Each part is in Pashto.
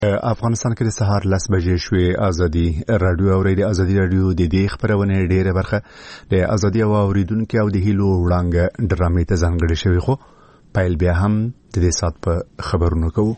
افغانستان کې د سهار 10 بجې شوې ازادي رادیو اورېدي ازادي رادیو د دې خبرونه ډېره برخه د ازادي او اوریدونکو او د هیلو وړاندې ډرامې ته ځانګړې شوې خو پایل بیا هم د دې سات په خبرونو کوو.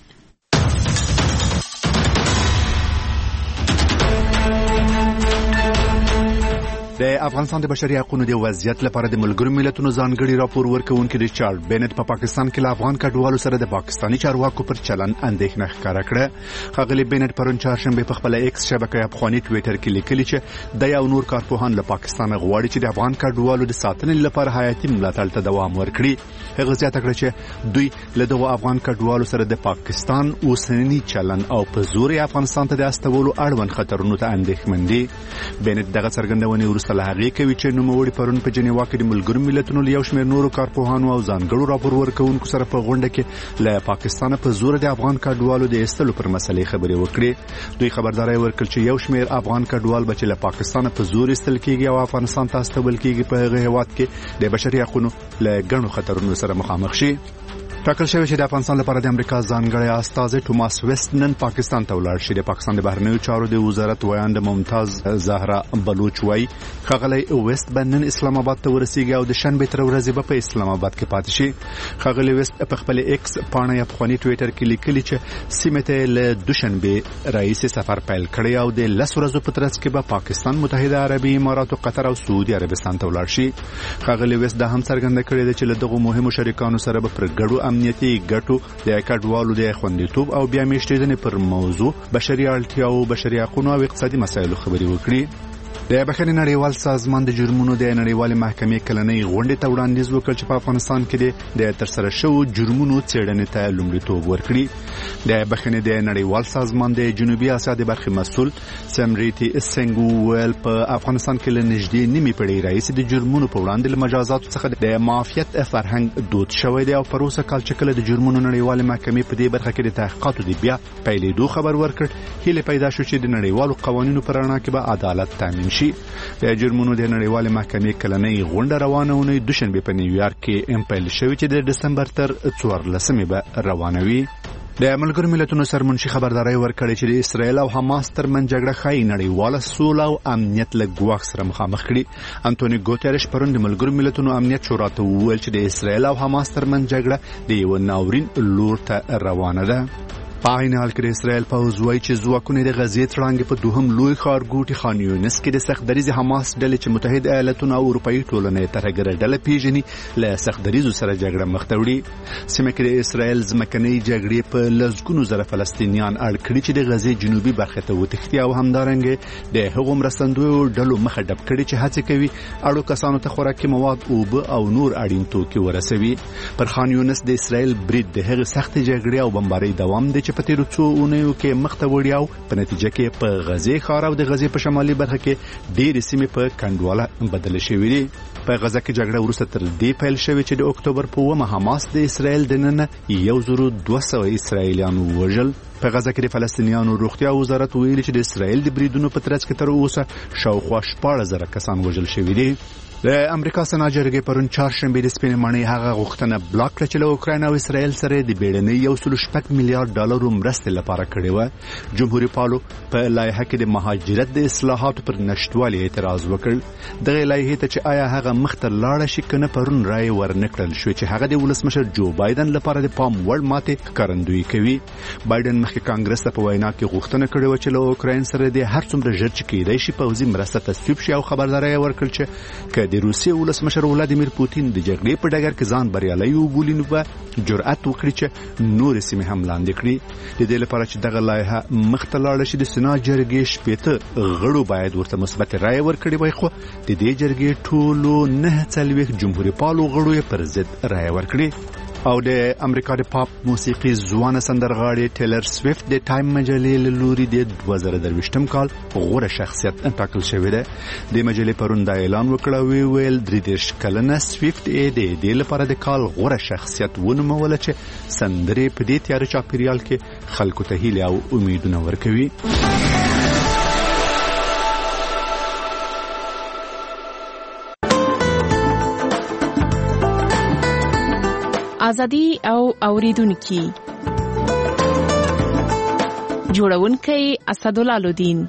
د افغانستان د بشري حقوقو د وضعیت لپاره د ملګرو ملتونو ځانګړي راپور ورکوونکي ریچارډ بینټ په پاکستان کې له افغان کډوالو سره د پاکستاني چارواکو پر چلن اندېښنه ښکاره کړه. ښاغلي بینټ پرون چهارشنبه په خپل ایکس شبکې افغاني ټوئیټر کې لیکلي چې د یو نور کارپوهان له پاکستان غواړي چې د افغان کډوالو د ساتنې لپاره حیاتي ملاتړ ته دوام ورکړي. هغه زیاته کړه چې دوی له دغو افغان کډوالو سره د پاکستان اوسنی چلن او په زور افغانستان ته د استولو اړوند خطرونو ته اندېښمن دي. بینټ دغه څرګندونې ورسته له هغې کوي چې نوموړي پرون په جنیوا کې د ملګرو ملتونو له یو شمېر نورو کارپوهانو او ځانګړو راپور ورکوونکو سره په غونډه کې له پاکستان په زور د افغان کډوالو د ایستلو پر مسلې خبرې وکړي. دوی خبرداري ورکړه چې یو شمېر افغان کډوال به چې له پاکستان په زور ایستل کېږي او افغانستان ته استول کېږي په هغه هیواد کې د بشري حقوقو له ګڼو خطرونو سره مخامخ شي. ټاکل شوی چې د افغانستان لپاره د امریکا ځانګړی استازی ټوماس ویسټ نن پاکستان ته ولاړ شي. د پاکستان د بهرنیو چارو د وزارت ویاند ممتاز زهرا بلوچ وايي ښاغلی ویسټ به نن اسلام آباد ته ورسیږي او د شنبه تر ورځې به په اسلام آباد کې پاتې شي. ښاغلی ویسټ په خپل ایکس پاڼه افغاني ټوئیټر کې لیکلي چې سیمه ته له دوشنبه رئیس سفر پیل کړی او د 10 ورځو په ترڅ کې به پاکستان، متحده عربي امارات، قطر او سعودي عربستان ته ولاړ شي. ښاغلی ویسټ دا هم څرګنده کړې ده چې له دغو مهمو شریکانو سره به پر ګډو امنیتي ګټو د کډوالو د خوندیتوب او بیا میشتېدنې پر موضوع، بشري اړتیاو، بشري حقوقو او اقتصادي مسایلو خبرې وکړي. د بخښنې نړیوال سازمان د جرمونو د نړیوالې محکمې کلنۍ غونډې ته وړاندیز وکړ چې په افغانستان کې د ترسره شوو جرمونو څېړنې ته لومړیتوب ورکړي. د بخښنې د نړیوال سازمان د جنوبي اسیا د برخې مسؤل سمریتی سنګ ویل په افغانستان کې له نږدې نیمې پېړۍ راهیسې د جرمونو په وړاندې له مجازاتو څخه د معافیت فرهنګ دود شوی دی او پر اوسه کال چې کله د جرمونو نړیوالې محکمې په دې برخه کې د تحقیقاتو د بیا پیلېدو خبر ورکړ، هیله پیدا شو چې د نړیوالو قوانینو پر رڼا کې به عدالت تامین شي. د جرمونو د نړیوالې محکمې کلنۍ غونډه روانه اونۍ دوشنبه په نیویارک کې امپیل شوې چې د دسمبر تر 14 به روانه وي. د ملګرو ملتونو سرمنشي خبرداري ورکړې چې د اسرایل او حماس ترمنځ جګړه ښایي نړیواله سوله او امنیت له ګواښ سره مخامخ کړي. انټونی ګوتریش پرون د ملګرو ملتونو امنیت شورا ته وویل چې د اسرایل او حماس ترمنځ جګړه د یو ناورین لور ته روانه ده. په عین حال کې د اسرایل پوځ وایي چې ځواکونه د غزې تړانګې په دوهم لوی ښارګوټي خان یونس کې د سختدریز حماس ډلې چې متحده ایالاتونو او اروپایي ټولنې ترهګره ډله پیژني له سختدریزو سره جګړه مخ ته وړي. سیمه کې د اسرایل ځمکنۍ جګړې په لسګونو زره فلسطینیان اړ کړي چې د غزې جنوبي برخه ته وتښتي او همدارنګه د هغو مرستندویو ډلو مخه ډب کړي چې هڅه کوي اړو کسانو ته خوراکي مواد، اوبه او نور اړین توکي ورسوي. پر خان یونس د اسرایل برید د هغې سخت جګړې او بمبارۍ دوام دی چې په تیرو څو اونیو کې مخ ته وړي او په نتیجه کې په غزې ښار او د غزې په شمالي برخه کې ډېرې سیمې په کنډواله بدله شوې دي. په غزه کې جګړه وروسته تر دې پیل شوې چې د اکتوبر په 9 حماس د اسرایل دننه 1200 اسرایلیان وژل. په غزه کې د فلسطینیانو روغتیا وزارت ویلي چې د اسرایل د بریدونو په ترڅ کې تر اوسه شاوخوا 14,000 کسان وژل شوي دي. د امریکا سنا جرګې پرون چهارشنبه د سپینې ماڼۍ هغه غوښتنه بلاک کړه چې له اوکراین او اسرایل سره د بیړنۍ 1.6 میلیارډ ډالرو مرستې لپاره کړې وه. جمهوریت پالو په لایحه کې د مهاجرت د اصلاحاتو پر نشټوالي اعتراض وکړ. دغه لایحې ته چې آیا هغه مخ ته لاړه شي کنه پرون رائے ورنکړل شو چې هغه د ولسمشر جو بایدن لپاره د پام وړ ماتې ښکارندویي کوي. بایدن مخکې کانګرس ته په وینا کې غوښتنه کړې و چې له اوکراین سره د هر څومره ژر چې کېدای شي پوځي مرسته تصویب شي او خبرداری ورکړل چې د روسیې ولسمشر ولادیمیر پوتین د جګړې په ډګر کې ځان بریالی وبولي نو به جرأت وکړي چې نور سیمې هم لاندې کړي. د دې لپاره چې دغه لایحه مخ ته لاړه شي د سنا جرګې 80 غړو باید ورته مثبت رائے ورکړي وای، خو د دې جرګې ټولو 49 جمهوریت پالو غړو یې پر ضد رائے ورکړي. او د امریکا د پاپ موسیقي ځوانه سندرغاړې ټیلر سویفت د ټایم مجلې له لوري د 2023 کال غوره شخصیت ټاکل شوې ده. د مجلې پرون دا اعلان وکړ او ویل 33 کلنه سویفت د دې لپاره د کال غوره شخصیت ونوموله چې سندرې په دې تیار چاپیریال کې خلکو ته هیله او امیدونه ورکوي. ازادي او اوریدونکو جوړونکی اسدالله لودین.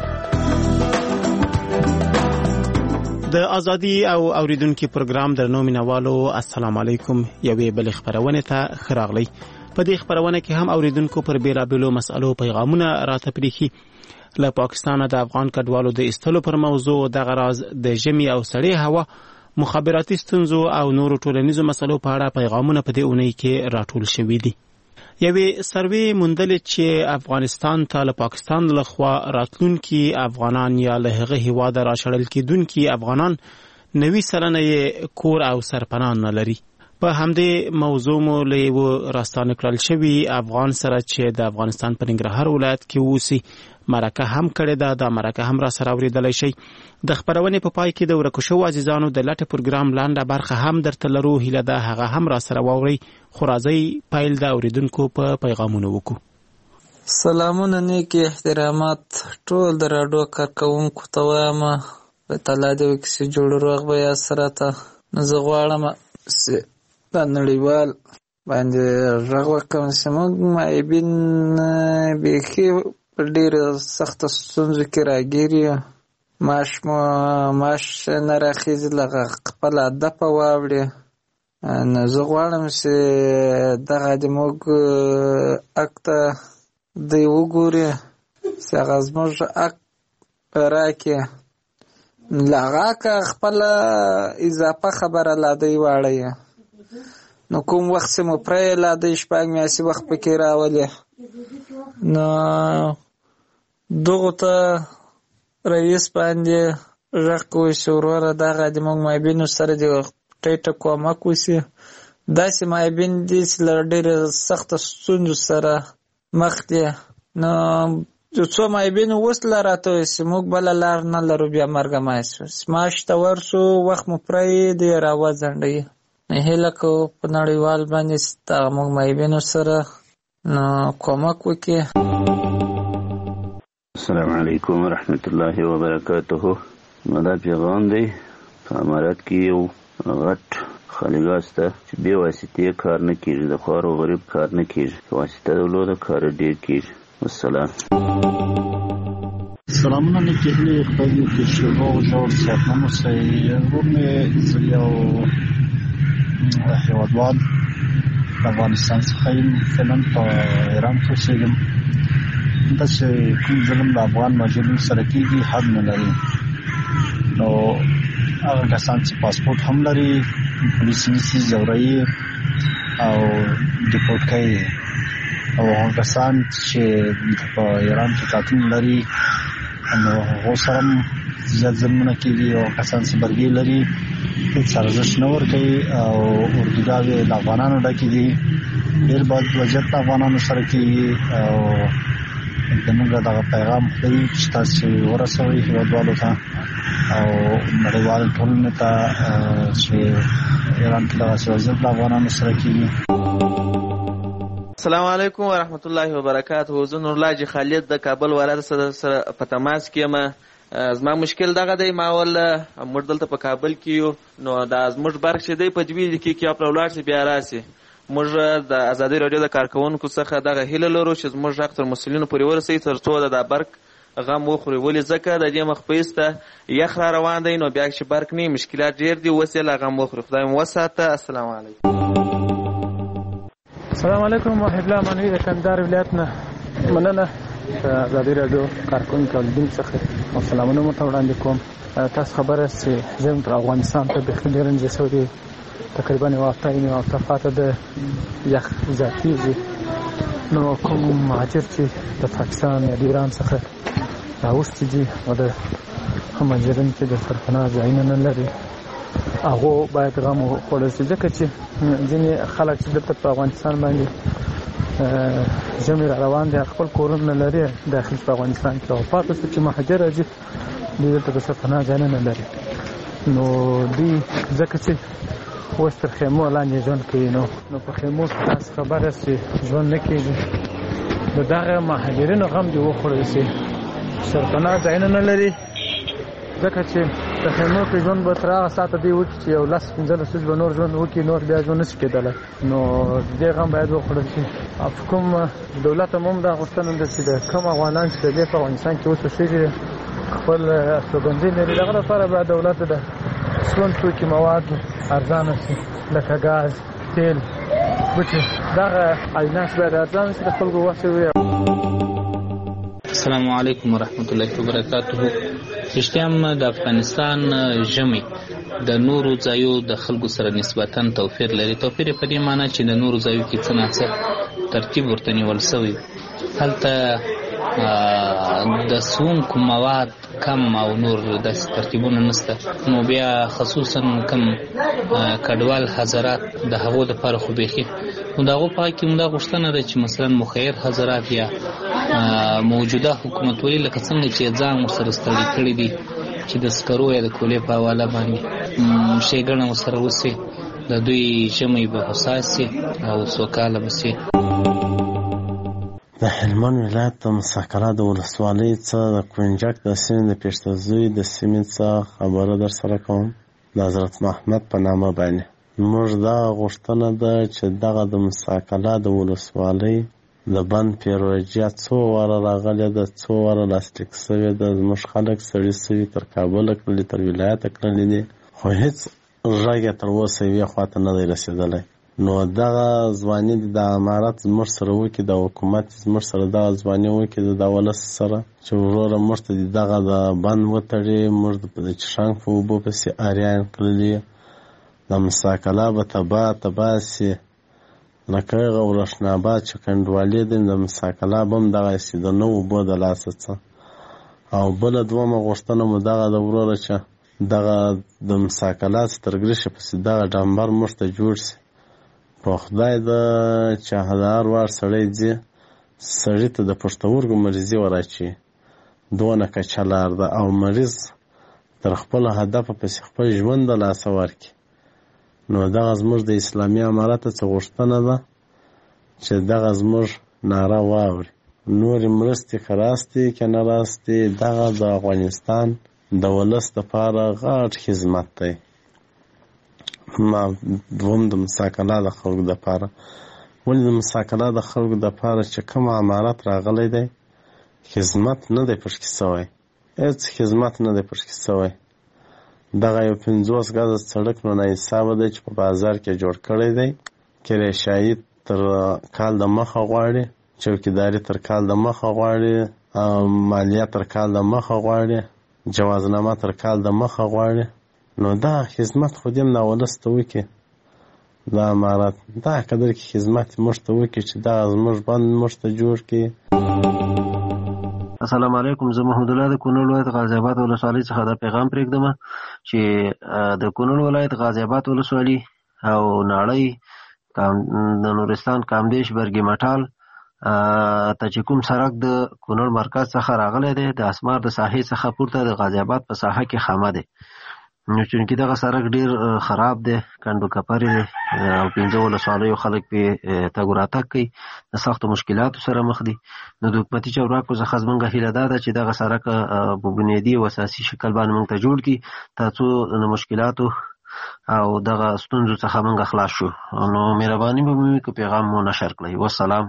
د ازادي او اوریدونکو پروګرام درنو مینوالو السلام علیکم. یوې بل خبرونه ته خراغلی. په دې خبرونه کې هم اوریدونکو پر بیلابیلو مسالو پیغامونه راته پریخي. له پاکستان د افغان کډوالو د استلو پر موضوع د غراز د ژمي او سړې هوا مخابراتي ستونزو او نورو ټولنیزو مسلو په اړه پیغامونه په دې اونۍ کې راټول شوي دي. یوې سروې موندلې چې افغانستان ته له پاکستان لخوا راتلونکي افغانان یا له هغه هیواده راشړل کېدونکي افغانان 90 سلنه یې کور او سرپناه نه لري. په همدې موضوع مو له یو راستانه کړل شوی افغان سره چې د افغانستان په ننګرهار ولایت کې اوسي مرکه هم کړې ده. دا مرکه هم را سره اوریدلای شي. د خبرونې په پای کې د ورکو شو عزیزانو د لټ پروګرام لاندې برخه هم درته لرو. هیله ده هغه هم را سره واوري. خو راځي پیل د اوریدونکو په پیغامونو وکړو. سلامونه نیکی احترامات ټول د راډیو کارکونکو ته وایم. په تعالی دې وکړي جوړ روغ به یا سره ته زه غواړم د نړیوال باندې غږ وکړم چې موږ معیبین بیخي په ډېرو سخته ستونزو کې راګیر یو. معاش نه راخیږي لکه خپله دپه واوړي. نو زه غواړم چې دغه د موږ حق ته دوی وګوري چې هغه زموږ حق راکړي. له هغه حقه خپله اضافه خبره لا دوی واړوي. نو کوم وخت چې مو پرې لا دوی 6 میاشتې وخت پکې راولي. نو دغه ته رئیس باندې غږ کوي چې وروره دغه د موږ مایبینو سره د ټیټه کومک وشي. داسې مایبین دي چې له ډېرې سخته ستونزو سره مخ دي. نو یو څو مایبینو اوس لا راته وایي چې موږ بله لار نه لرو بیا مرګه معاش ته ورسو وخت مو پرېږدي راوځنډوي. نو هیله کوو په نړیوال باندې دغه موږ مایبینو سره نو کومک وکړي. السلام علیکم ورحمت الله وبرکاته. دا پیغام دی په امارات کې یو غټ خالیګاه شته چې بې واسطې کار نه کېږي. د خوار و غریب کار نه کېږي. واسطه درلوده کار ډېر کېږي. والسلام. سلامونه نیکې هیلې خدای دې وکړي چې روغ جوړ صحتمند اوسئ. ورور مې زه یو هېوادوال د افغانستان څخه یم. فعلا په ایران کې اوسېږم. دا چې کوم ظلم د افغان مهاجرینو سره کېږي حد نه لري. نو هغه کسان چې پاسپورټ هم لري پولیس نیسي ځوروي او ډیپورټ کوي. او هغه کسان چې په ایران کې قاتل لري نو هغو سره هم زیات ظلمونه کېږي. او کسان چې برګې لري هېڅ ارزښت نه ورکوي او اردوګاوې د افغانانو ډکې دي. ډېر بد وضعیت د افغانانو سره کېږي. او زموږ دغه پیغام خدای چې تاسو ورسوئ هېوادوالو ته او نړیوال ټولنې ته چې ایران کې دغسې وضعیت د افغانانو سره کېږي. السلام علیکم ورحمت الله وبرکاته. زه نورالله جي خالد د کابل ولایت سره په تماس کې یم. زما مشکل دغه دی. ما ول موږ دلته په کابل کې یو. نو دا زموږ برق چې دی په 2 دقیقې کې خپل ولاړ شي بیا راسي. موږ د ازادي رادیو د کارکونکو څخه دغه هیله لرو چې زموږ حق تر مسؤلینو پورې ورسوي تر څو د برق غم وخوري. ولې ځکه د دې مخ په ایسته یخ را روان دی. نو بیا چې برق نه مشکلات ډېر دي. اوس یې لا غم وخوري. خدای مو وساته. السلام علیکم. السلام علیکم. وحید الله منوي د کندهار ولایت نه مننه. ازادي رادیو کارکونکو اولیدونکو څخه سلامونه مو ته وړاندې کوم. تاسو خبره چې زم پر افغانستان ته بخیر رنځ سعودي تقریبا یو هفته فاته د یخ زیاتېږي. نو کوم مهاجر چې د پاکستان یا د ایران څخه راوستي دي او د مهاجرین چې د سرپناه ځایونه نه لري هغه باید غم وخوړل شي. ځکه چې ځینې خلک چې دلته په افغانستان باندې ژمی را روان دي خپل کورونه لري داخل په افغانستان کې او پاتې چې مهاجر راځي دوی دلته د سرپناه ځایونه نه لري. نو دوی ځکه چې اوس تر خیمو لاندې ژوند کوي. نو په خیمو کې تاسو خبره چې ژوند نه کېږي. د دغه مهاجرینو غم دې وخوړل شي. سرپناه ځایونه نه لري ځکه چې د خیمو کې ژوند به تر هغه ساعته دی وکړي چې یو 10-15 ورځې به نور ژوند وکړي، نور بیا ژوند نشي کېدلی. نو دې غم باید وخوړل شي. کوم دولت هم دا غوښتنه ده چې د کوم افغانان چې د دې په افغانستان کې اوس اوسېږي خپل استوګنځي لري، دغه لپاره باید دولت د ژوند توکي مواد ارزانه شي، لکه ګاز، تیل، بوټي، دغه اجناس باید ارزانه شي، د خلکو وس وي. السلام علیکم ورحمت الله وبرکاته. رښتیا هم د افغانستان ژمی د نورو ځایو د خلکو سره نسبتا توپیر لري. توپیر په دې معنی چې د نورو ځایو کې څه نه څه ترتیب ورته نیول سوی، هلته د سونکو مواد کم او نور داسې ترتیبونه نشته. نو بیا خصوصا کم کډوال حضرات د هغو دپاره خو بیخي نو د هغو په حق کې مو دا غوښتنه ده چې مثلا مخیر حضرات یا موجوده حکومتولي لکه څنګه چې ځان ورسره ستړي کړي دي چې د سکرو یا د کولې په حواله باندې ښېګڼه ورسره وسي، د دوی ژمی به هوسا سي او سوکاله به سي. د هلمند ولایت د مساکله د ولسوالۍ څخه د کونجک د سیمې د پېشتزوی د سیمې څخه خبره در سره کوم د حضرت محمد په نامه باندې. موږ دا غوښتنه ده چې دغه د مساکله د ولسوالۍ د بند پیروژه څو واره راغلې ده، څو واره لاسلیک سوې ده، زموږ خلک سړي سوي تر کابله کړلي، تر ولایته کړلي دي، خو هېڅ غږ یې تر اوسه یوې خواته نه دی رسېدلی. نو دغه ځواني د امارت زموږ سره وکړي، د حکومت زموږ سره دغه ځواني وکړي د ولس سره چې وروره موږ ته دغه د بند وتړي، موږ د چشانګ په اوبو پسې اریان کړلي، د مساکله به تباه سي، لکه هغه ورشناباد چې کنډوالې دي د مساکله به هم دغسې د نو اوبو د لاسه څه. او بله دومه غوښتنه مو دغه د وروره چې دغه د مساکله تر ګرشه پسې دغه ډامبر موږ ته جوړ سي. په خدای ده چې د هر وار سړی ځي سړي ته د پښتورګو مریضي وراچي، دونه کچه لار ده او مریض تر خپل هدفه پسې خپل ژوند د لاسه ورکړي. نو دغه زموږ د اسلامي امارت څه غوښتنه ده چې دغه زموږ ناره واوري. نورې مرستې که راستې که نه راستې، دغه د افغانستان د ولس دپاره غټ خدمت دی. ما دوم د مساکله د خلکو دپاره، ولې د مساکله د خلکو دپاره چې کوم امارت راغلی دی خدمت نه دی پشکې سوی، هېڅ خدمت نه دی پشکې سوی. دغه یو 50 ګزه سړک نو ناحسابه دی چې په بازار کې جوړ کړی دی، کرایشایي تر کال د مخه غواړي، چوکیداري تر کال د مخه غواړي، مالیه تر کال د مخه غواړي، جوازنامه تر کال د مخه غواړي. نو دا خدمت خو دې نه ولس ته وکړي، دا امارت دا قدر کې خدمت موږ ته وکړي چې دا زموږ بند موږ ته جوړ کړي. السلام علیکم. زه محمد الله د کونړ ولایت غازی آباد ولسوالۍ څخه دا پیغام پرېږدم چې د کونړ ولایت غازی آباد ولسوالۍ او ناړۍ د نورستان کامدیش برګي مټال ته چې کوم سړک د کونړ مرکز څخه راغلی دی، د اسمار د ساحې څخه پورته د غازی آباد په ساحه کې خامه دی. نو چونکې دغه سړک ډېر خراب دی، کنډو کپرې دی او 15 ولسوالیو خلک پې تګ راتګ کوي، د سختو مشکلاتو سره مخ دي. نو د حکومتي چارواکو څخه زموږ هیله دا ده چې دغه سړک په بنیادي او اساسي شکل باندې موږ ته جوړ کړي تر څو د مشکلاتو او دغه ستونزو څخه موږ خلاص شو. نو مهرباني به مو که پیغام مو نشر کړئ. والسلام.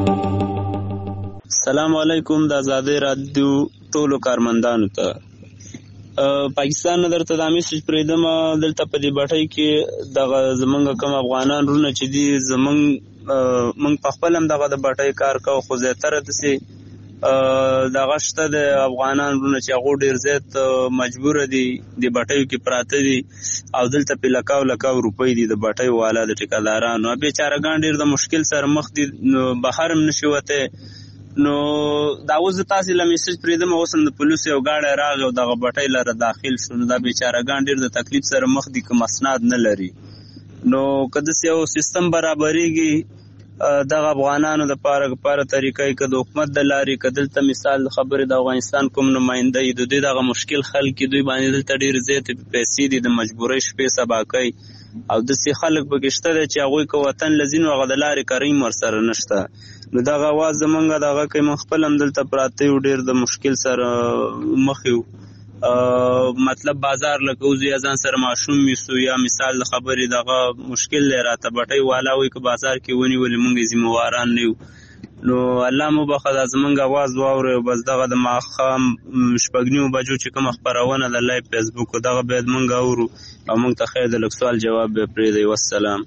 السلام علیکم. د آزادۍ رادیو ټولو کارمندانو ته پاکستان نه درته دا میسج پرېږدم، دلته په دې بټۍ کې دغه زمونږ کوم افغانان رونه چې دي موږ په خپل هم دغه د بټۍ کار کوو، خو زیاتره داسې دغه شته د افغانان رونه چې هغو ډېر زیات مجبوره دي د بټیو کې پراته دي او دلته پې لکاو روپۍ دي د بټیو والا د ټیکهدارانو. بېچارهګان ډېر د مشکل سره مخ دي، بهر هم نشي وتی. نو دا اوس د تاسې له میسج پرېږدم، اوس هم د پولیسو یو ګاډی راغی او دغه بټۍ لره داخل شو. نو دا بېچارهګان ډېر د تکلیف سره مخ دي که مسناد نه لري. نو که داسې یو سیستم برابرېږي دغه افغانانو دپاره طریقه که د حکومت د لارې که دلته مثال خبرې د افغانستان کوم نماینده یي د دوی دغه مشکل حل کړي، دوی باندې دلته ډېرې زیاتې پیسې دي د مجبورۍ شپې سبا کوي او داسې خلک پکې شته دی چې هغوی که وطن له ځي نو هغه د لارې کریم ورسره نشته. نو دغه اواز زمونږ دغه کوي، موږ خپل هم دلته پراته یو، ډېر د مشکل سره مخ یو. مطلب بازار لکه اوس یا ځان سره ماشوم میسو یا مثال د خبرې دغه مشکل دی راته بټۍ والا وایي که بازار کې ونیولې موږ ذمهواران نه یو. نو الله مو بخښه دا زمونږ اواز واورئ او بس دغه د ماښام 9:30 بجو چې کومه خپرونه ده لایف فیسبوک دغه باید موږ اورو او موږ ته خیر د لږ سوال جواب به پرېږدئ. والسلام.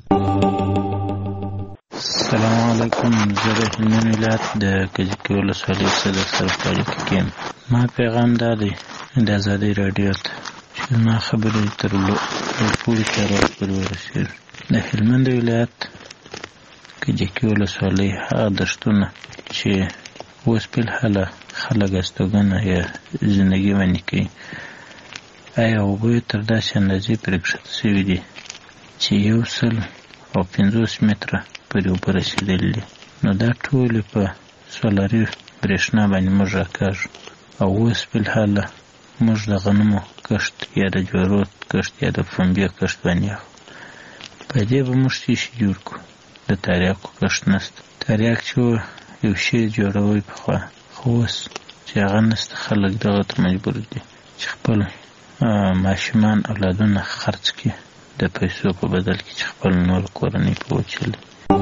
السلام علیکم. زه د هلمند ولایت د کجکي ولسوالۍ څخه درسره په اړیکه کې یم. ما پیغام دا دی د ازادۍ راډیو ته چې زما خبرې تر ټولو چارواکو پورې ورسېږي. د هلمند ولایت کجکي ولسوالۍ هغه دښتونه چې اوس فلحاله خلک استوګنه یا زندګي باندې کوي، آیا اوبه یې تر داسې اندازې پرې کښته شوي دي چې 150 متره پورې اوبه رسېدلي دي؟ نو دا ټولې په سولري برېښنا باندې موږ راکاږو او اوس فلحاله موږ د غنمو کښت یا د جوارو کښت یا د پنبې کښت باندې اخلو. په دې به موږ څه شي جوړ کړو؟ د تریاکو کښت نشته. تریاک چې یو شی جوړوي پخوا، خو اوس چې هغه نشته، خلک دغه ته مجبور دي چې خپل ماشومان اولادونه خرڅ کړي د پیسو په بدل کې چې خپل نور کورنۍ په وچلي.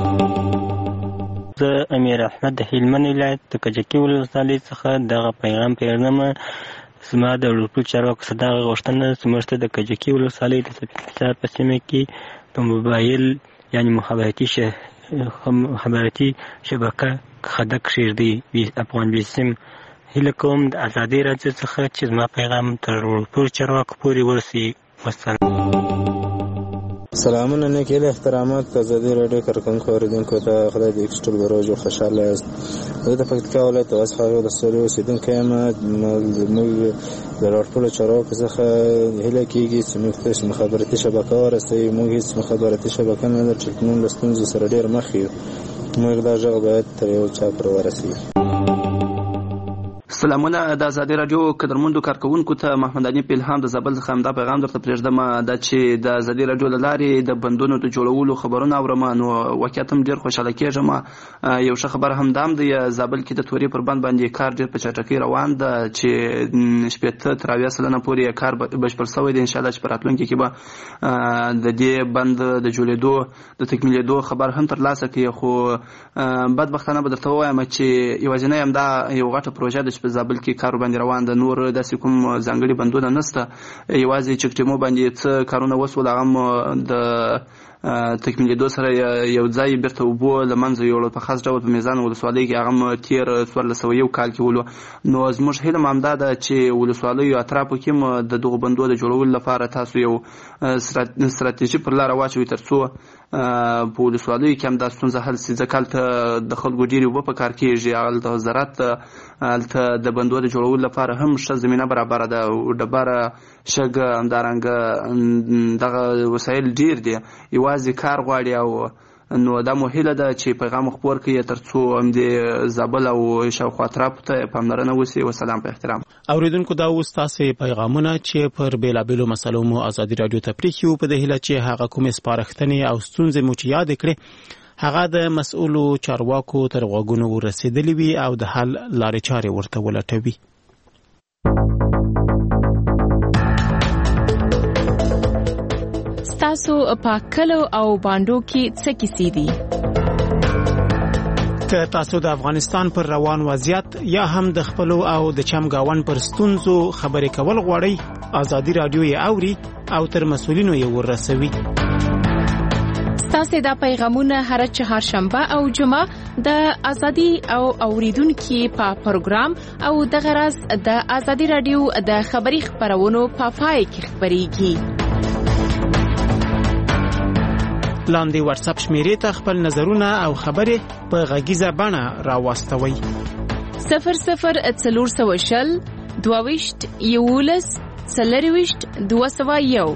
زه امیر احمد د هلمند ولایت د کجکي ولسوالۍ څخه دغه پیغام پیژنم. زما د ټولو چارواکو څخه دغه غوښتنه ده چې موږ ته د کجکي ولسوالۍ د سپیڅار په سیمه کې په موبایل یعنی مخابراتي شبکه خدک کښېږدي افغان بیسیم. هیله کوم د ازادۍ راډیو څخه چې زما پیغام تر ټولو چارواکو پورې ورسي. والسلام. سلامونه، نیک هیلې، احترامات ازادۍ راډیو کارکوونکو اوریدونکو ته خدای دې ټول بروج او خوشحاله یاست. زه د پکتیکا ولایت د واسخه ولسوالۍ اوسېدونکی یم. موږ د ټولو چارواکو څخه هیله کېږي چې موږ ته مخابراتي شبکه ورسوي. موږ هېڅ مخابراتي شبکه نه لرو چې موږ له ستونزو سره ډېر مخ یو. موږ دا غږ باید تر یو چا پورې ورسوي. سلامونه د ازادۍ راډیو قدرمندو کارکوونکو ته محمد علي پیلهام د زابل څخه همدا پیغام درته پرېږدم دا چې د ازادۍ راډیو له لارې د بندونو د جوړولو خبرونه اورم، نو واقعیت هم ډېر خوشحاله کېږم. یو ښه خبر هم دا هم دی، زابل کې د تورې پر بند باندې کار ډېر په چټکۍ روان ده چې 80% پورې کار بشپړ شوی دی. انشاءالله چې په راتلونکي کې به د دې بند د جوړېدو د تکمیلېدو خبر هم ترلاسه کړي. خو بدبختانه به درته ووایم چې یوازینی همدا یو غټه پروژه ده چې په زابل کې کار باندې روان ده. نور داسې کوم ځانګړي بندونه نشته، یوازې چکټیمو باندې څه کارونه وسول، هغه هم د تکمیلېدو سره یو ځای بیرته اوبو له منځه یوړل په خاص ډول په میزان ولسوالۍ کې، هغه هم تېر 1401 کال کې ولو. نو زموږ هیله هم همدا ده چې ولسوالیو اطرافو کې هم د دغو بندو د جوړولو لپاره تاسو یو ستراتیژي پر لاره واچوئ تر څو په ولسوالیو کې هم دا ستونزه حل شي. ځکه هلته د خلکو ډېرې اوبه په کار کېږي، هلته زراعت، هلته د بندو د جوړولو لپاره هم ښه زمینه برابره ده، ډبره، شګه، همدارنګه دغه وسایل ډېر دي، یوازې کار غواړي. او نو دا مو هیله ده چې پیغام خپور کړي تر څو همدې زابل او شاوخوا اطرافو ته پاملرنه وشي. وسلام په احترام. اوریدونکو دا اوس تاسې پیغامونه چې پر بېلابېلو مسلو مو ازادي راډیو ته پرېښي په دې هیله چې هغه کومې سپارښتنې او ستونزې مو چې یادې کړې هغه د مسؤلو چارواکو تر غوږونو ورسېدلې وي او د حل لارې چارې ورته ولټوي. تاسو په کلو او باندو کې څه کیسې دي؟ که تاسو د افغانستان پر روان وضعیت یا هم د خپلو او د چمګاون پر ستونزو خبرې کول غواړئ، ازادي راډیو یې اوري او تر مسؤلینو یې ورسوي. ستاسو دا پیغامونه هر چهارشنبه او جمعه د ازادي او اوریدونکو په پروګرام او د غرض د ازادي راډیو د خبري خبرونو په پای کې خبريږي. لاندې واتس اپ شمیرې ته خپل نظرونه او خبرې په غږیزه بڼه راوستوئ. 0040 22 11 40 201.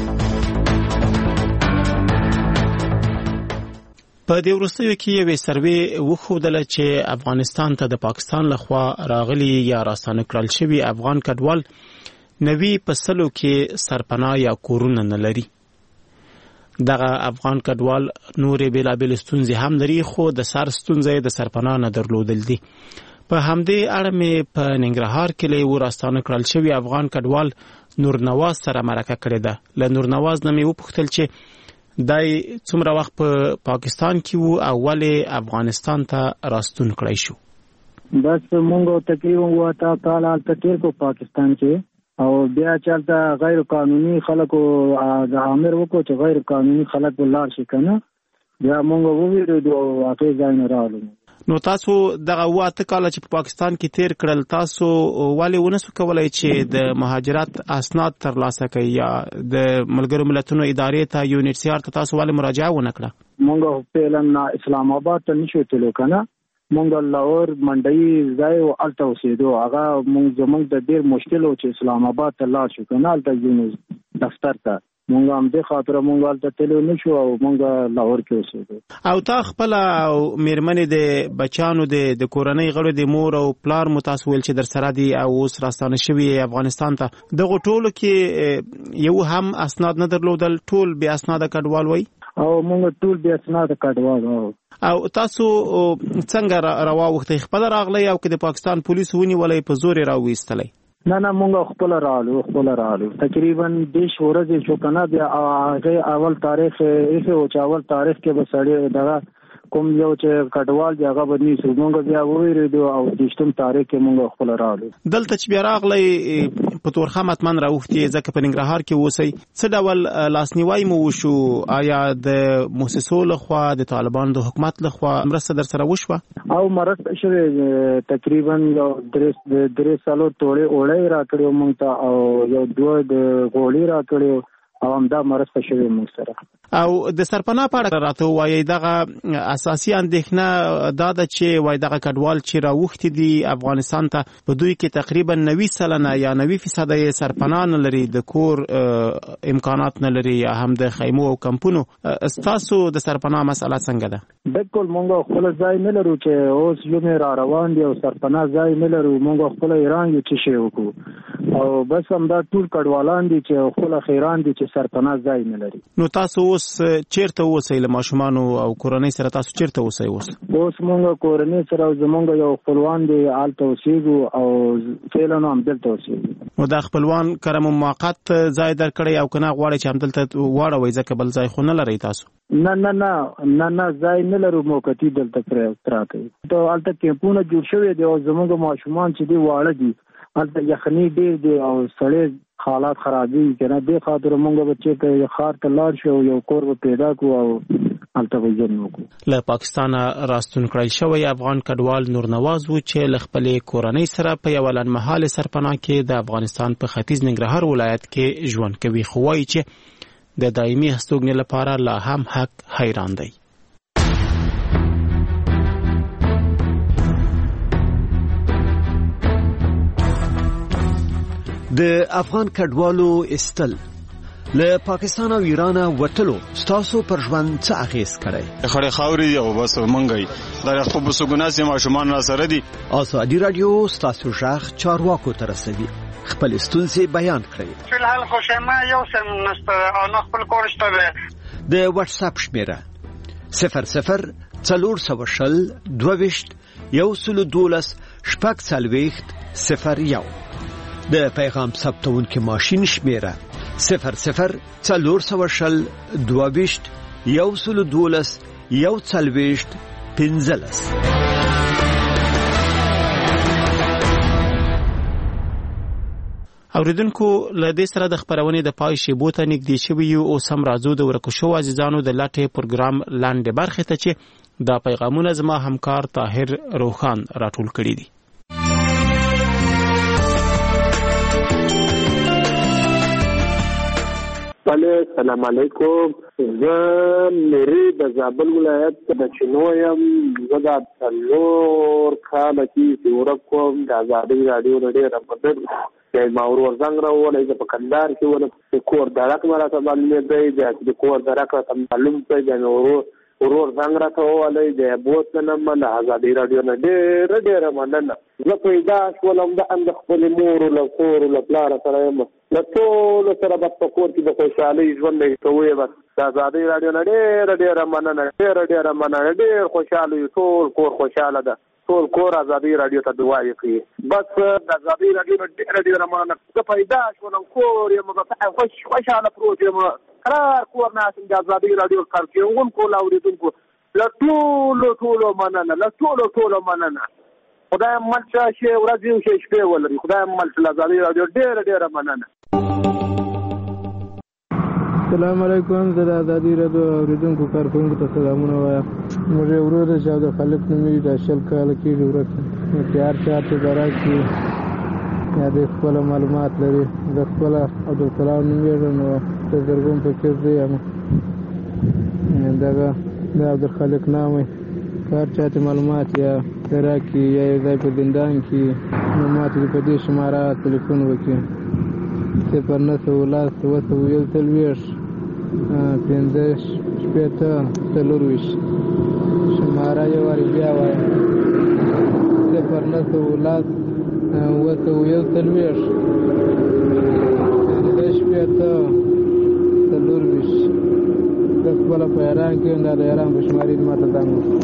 په دې وروستیو کې یو سروې وښودله چې افغانستان ته د پاکستان لخوا راغلي یا راستانه کړل شوي افغان کډوال 90 په سلو کې سرپناه یا کورونه نه لري. دغه افغان کډوال نورې بېلابېلې ستونزې هم لري، خو د سر ستونزه د سرپناه نه درلودل دي. په همدې اړه مې په ننګرهار کې له یو راستانه کړل شوی افغان کډوال نورنواز سره مرکه کړې ده. له نورنواز نه مې وپوښتل چې دای څومره وخت په پاکستان کې وو او ولې افغانستان ته راستون کړی شو. بس مونږ تقریبا وتا کال تیر کو پاکستان کې او بیا چلته غیر قانوني خلکو د امر وکړو چې غیر قانوني خلک ولار شي کنه بیا مونږ وویل او هغه ځای نه راغلو. نو تاسو دغه واته کال چې په پاکستان کې تیر کړل تاسو ولې ونسو کولای چې د مهاجرت اسناد ترلاسه کړئ یا د ملګرو ملتونو ادارې ته UNHCR ته تاسو ولې مراجعه ونه کړه؟ مونږ په اسلام آباد ته نشو تلو کنه مونږ لاهور منډي ځای او الته اوسېدو هغه مونږ د ډېر مشکل او چې اسلام آباد ته لاړ شو کنه الته یونیز دفتر ته مونږ هم د خاطر مونږ الته تلو نشو او مونږ لاهور کې اوسېدو. او تا خپل میرمنې د بچانو د کورنۍ غړو د مور او پلار متاسول چې در سره دي او اوس راستانه شوی افغانستان ته دغه ټولو کې یو هم اسناد نه درلودل ټول بیا اسناد کډوال وای او مونږ ټول بیا اسناد کډوال او تاسو څنګه راووختئ خپل راغلی او که د پاکستان پولیسو ونیولئ په زور راوویستلی؟ نه مونږ خپل راغلو تقریبا 10 ورځې شو کنه بیا هغه اول تاریخ یې او اول تاریخ کې به سړی دغه کوم یو چې کډوال دی هغه باندې سو مونږ بیا ویریدو او د 10 تاریخ کې مونږ خپل راغلو. دلته چې بیا راغلی په تورخم اتمن راوختي ځکه په ننګرهار کې اوسئ څه ډول لاسنیوي مو وشو؟ آیا د موسسو لخوا د طالبانو د حکومت لخوا مرسته در سره وشوه؟ او مرسته شوې تقریبا یو 3 سالو وړي راکړو مونږ ته او یو 2 د غوړي راکړو او همدا مرسته شوی موږ سره. او د سرپناه په اړه راته وایي دغه اساسي اندېښنه دا ده چې وایي دغه کډوال چې راوختي دي افغانستان ته په دوی کې تقریبا 90% یا 90% یې سرپناه نه لري د کور امکانات نه لري یا هم د خیمو او کمپونو. تاسو د سرپناه مسله څنګه ده؟ بالکل مونږ خپل ځای نه لرو چې اوس یو را روان دي او سرپناه ځای نه لرو مونږ خپل ایران یو چې شی وکړو او بس همدا ټول کډوالان دي چې خپل خیران دي چې سرپناه ځای نه لري. نو تاسو اوس چیرته اوسئ له ماشومانو او کورنۍ سره تاسو چیرته اوسئ اوس مونږ کورنۍ سره زمونږ یو خپلوان دی آلته اوسېږو او فعلا هم دلته اوسېږو. نو دا خپلوان کرم موقت ځای درکړی او کنه غواړي چې همدلته واړوي ځکه بل ځای خو نه لرئ تاسو؟ نه ځای نه لرو موقتی دلته پراته ته آلته کیمپونه جوړ شوی دی او زمونږ ماشومان چې دی واړه دي آلته یخني ډېر دی او سړی حالات خرابي کنه د خاطر مونږ بچي ته خار ته لاړ شو یو کور به پیدا کو او البته وجن وکړو. له پاکستان راستون کړل شوی افغان کډوال نورنواز و چې ل خپل کورنۍ سره په یو لنمحال سرپناه کې د افغانستان په ختیځ ننګرهار ولایت کې ژوند کوي خو وايي چې د دایمي هستوګنې لپاره لا هم حق حیران دی. د افغان کډوالو استل له پاکستان او ایران وټلو ستاسو پر ژوند څه اغیز کړی؟ خړې خاوري او بس منګي دا خو په سګوناسي ماشومان را سره دي. ازادي رادیو ستاسو ژغ چارواکو ته رسوي خپل ستونزې بیان کړئ. فلحال خو شمه یو سم نسته او خپل کورشته ده. د واتس اپ شمیره 00 420 22 112 شپږ څلوېښت 01 د پیغام ثبتون کې ماشین شمیره 00 420 22 112 140 15. اوریدونکو له دې سره د خبرونې د پای شیبو ته نږدې شوي یو او سم راځو د ورکو شو عزیزانو د لاټې پروګرام لاندې برخه ته چې دا پیغامونه زما همکار طاهر روخان راټول کړي دي. السلام علیکم. زه مری د زابل ولایت د چنویم زه د څلور کاله کې ورکوم د آزادي رادیو د ډېر مدد د ماور زنګ راولې د پکندار کې ول کور درک مراته باندې د کور درک معلوم ته د ورور زنګ راته ولې د بوتنه من آزادي رادیو نه ډېر مننه. زه پیدا شولم د اند خپل مور له کور له پلار سره له ټول سره په کور کې د خوشحالي ژوند کوي. بس د آزادي رادیو نه ډېر مننه ډېر خوشاله یو ټول کور خوشاله ده ټول کور ازادي رادیو ته دعا وکړي. بس د ازادي رادیو ډېره مننه. زه پیدا شوم کور یم خوشحاله پروت یم قرار کور ناسم د ازادي رادیو کارکوونکو لاوریدونکو له ټولو مننه. خدای مل شي ورځ یو شي شپې ولري. خدای مل شي ازادي رادیو ډېره مننه. السلام علیکم. زه د ازادي رادیو اوریدونکو کارکوونکو ته سلامونه وایم. موږ یو ورور چې د خالق نومېږي د 20 کاله کېږي ورک نو چې هر چا ته به راشي یا د خپله معلومات لري. زه خپله عبدالسلام نومېږم نو د زرګون فقیر زوی یم. دغه د عبدالخالق نام هر چا ته معلومات یا راکړي یا یو ځای په زندان کې نو ما ته په دې شماره تلیفون وکړي 019 شماره یو وارې بیا وایم 019 د خپله په ایران کې دا د ایران په شمارې ما ته زنګ.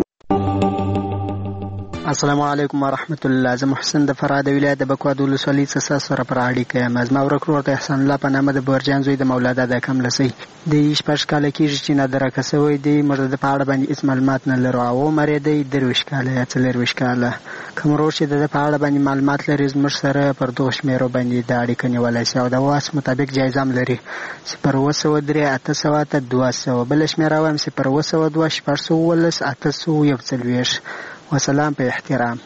السلام علیکم ورحمت الله. زه محسن د فراه د ولایت د بکواد ولسوالۍ څخه سره پر اړیکه یم. زما ورک ورور د احسان الله په نامه د بورجان زوی د مولا دادا کملسۍ د 16 کاله کېږي چې نادرکه سوی دی. موږ د په اړه باندې هېڅ معلومات نه لرو. او عمر یې دی 23 کاله یا 24 کاله. کوم ورور چې د په اړه باندې معلومات لري زموږ سره پر دغو شمېرو باندې د اړیکه نیولی شي او د واس مطابق جایزه هم لري 0 803 200. بله شمېره وایم 0 200 811 وسلام په احترام.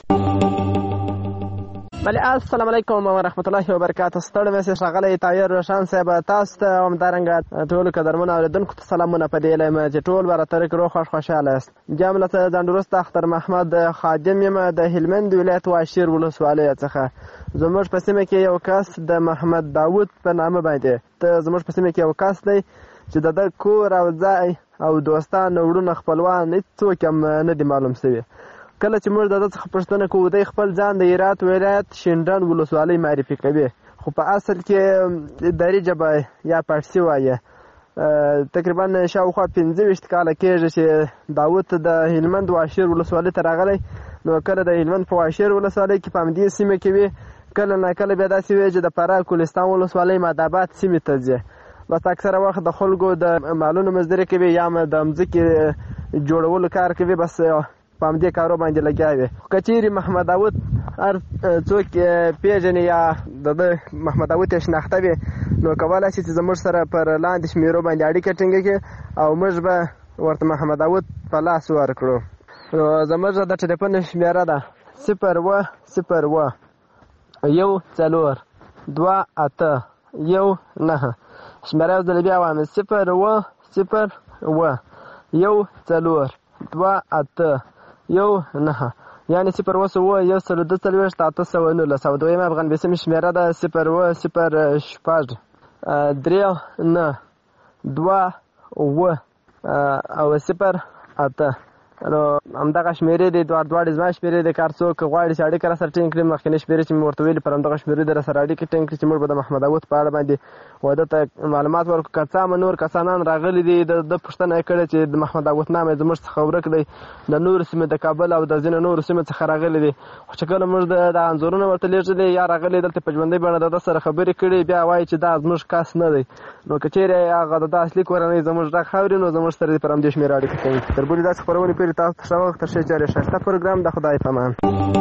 بله السلام علیکم ورحمت الله وبرکاته. ستړی مې سې ښاغلی طاهر روشن صاحب تاسو ته همدارنګه ټولو قدرمنو اورېدونکو ته سلامونه په دې هیله یم چې ټول به راته روغ خوشحاله یاست. جام له ځان وروسته اختر محمد خادم یم د هلمند ولایت واشیر ولسوالۍ څخه. زموږ په سیمه کې یو کس د محمد داود په نامه باندې ته زموږ په سیمه کې یو کس دی چې د ده کور او ځای او دوستان وروڼه خپلوان هېڅوک هم نه دي معلوم شوي. کله چې موږ د ده څخه پوښتنه کوو دی خپل ځان د هرات ولایت شینډن ولسوالۍ معرفي کوي خو په اصل کې دري ژبه یا پارسي وایي. تقریبا شاوخوا 25 کاله کېږي چې داود د هلمند واشیر ولسوالۍ ته راغلی. نو کله د هلمند په واشیر ولسوالۍ کې په همدې سیمه کې وي کله ناکله بیا داسې وي چې د فراه کولستان ولسوالۍ ماداباد سیمې ته ځي. بس اکثره وخت د خلکو د مالونو مزدوري کوي یا د مځکې جوړولو کار کوي. بس په همدې کارو باندې لګیا وي. که چیرې محمد داود هر څوک پیژني یا د ده محمد داود یې شناخته وي نو کولی شي چې زموږ سره پر لاندې شمېرو باندې اړیکه ټینګه کړي او موږ به ورته محمد داود په لاس ورکړو. نو زموږ د ټلیفون شمېره ده 0 0 1 4 2 8 1 9. شمېره یو ځل بیا وایم 0 0 1 4 2 8 1 9 یعنې 0 1 2 819. او دویمه افغان شمېره ده 0 0 6 3 9 2 و او 0 8. نو همدغه شمېرې دي دواړې زما شمېرې دي. کار څوک غواړي چې اړیکه راسره ټینګ کړي مخکینۍ شمېرې چې مې ورته ویلي پر همدغه شمېرې دي راسره اړیکې ټینګ کړي چې موږ به د محمد داود په اړه باندې واده ته معلومات ورکړو. که څه هم نور کسانان راغلي دي د پوښتنه یې کړې چې د محمد داود نام یې زموږ څخه ورک دی د نورو سیمې د کابل او د ځینو نورو سیمو څخه راغلي دي. خو چې کله موږ د انځورونه ورته لیږلي یا راغلي دلته په ژوندۍ بڼه د ده سره خبرې کړي بیا وایي چې دا زموږ کس نه دی. نو که چیرې هغه د ده اصلي کورنۍ زموږ غږ اوري نو زموږ سره پر همدې شمېره اړیکه کوي. تر بلې داسې خپرونې پورې تاسو ته ښه وخت تر ښې چارې ښایسته پروګرام د خدای په امان.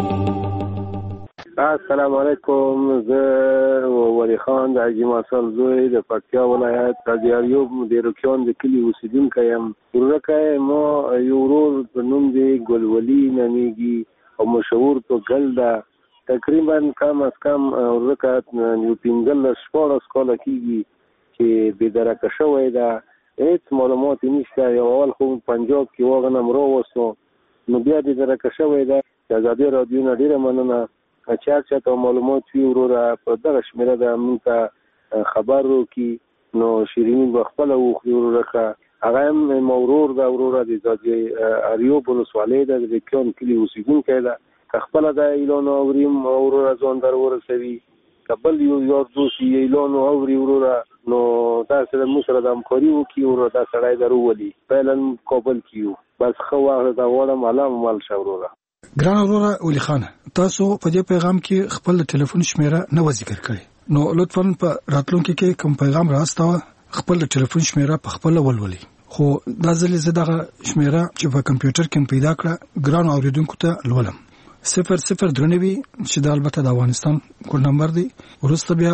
السلام علیکم. زه ولی خان د حاجي ماسل زوی د پکتیا ولایت د دیاریوب د روکیان د کلي اوسیدونکی یم. ورکه ما یو ورور په نوم دی ګلولي نومیږي او مشهور په ګل ده. تقریبا کم از کم ورکه یو 15 کاله کېږي چې بېدرکه شوی ده. هېڅ معلومات نشته. یو اول خو پنجاب کې واغنم راوستو نو بیا بېدرکه شوی ده. د ازادي رادیو نه ډېره مننه. چې هر چاته معلومات وي وروره په دغه شمېره ده موږ ته خبر وکړي نو شیریني به خپله وخوري وروره. هغه هم زما ورور ده وروره د اریوب ولسوالۍ ده د ریکیان کلي اوسېدونکی ده. که خپله دا اعلان اوریم وروره ځان در ورسوي که بل یو یار دوست یې اعلان اوري وروره نو دا سره موږ سره د همکاري وکړي وروره دا سړی در وولي. فعلا کابل کې یو. بس ښه وخت دا غواړم الله مو مل شه وروره. ګران وروره ولی خان، تاسو په دې پیغام کې خپل ټلیفون شمیره نه ذکر کړی، نو لطفاً په راتلونکي کې کوم پیغام راستاوه خپل ټلیفون شمیره په خپل ولولي. خو دا ځل زه دغه شمیره چې په کمپیوټر کې پیدا کړه ګران اوریدونکو ته لولم. 0093 چې دا البته د افغانستان کوډ نمبر دی، ورسته بیا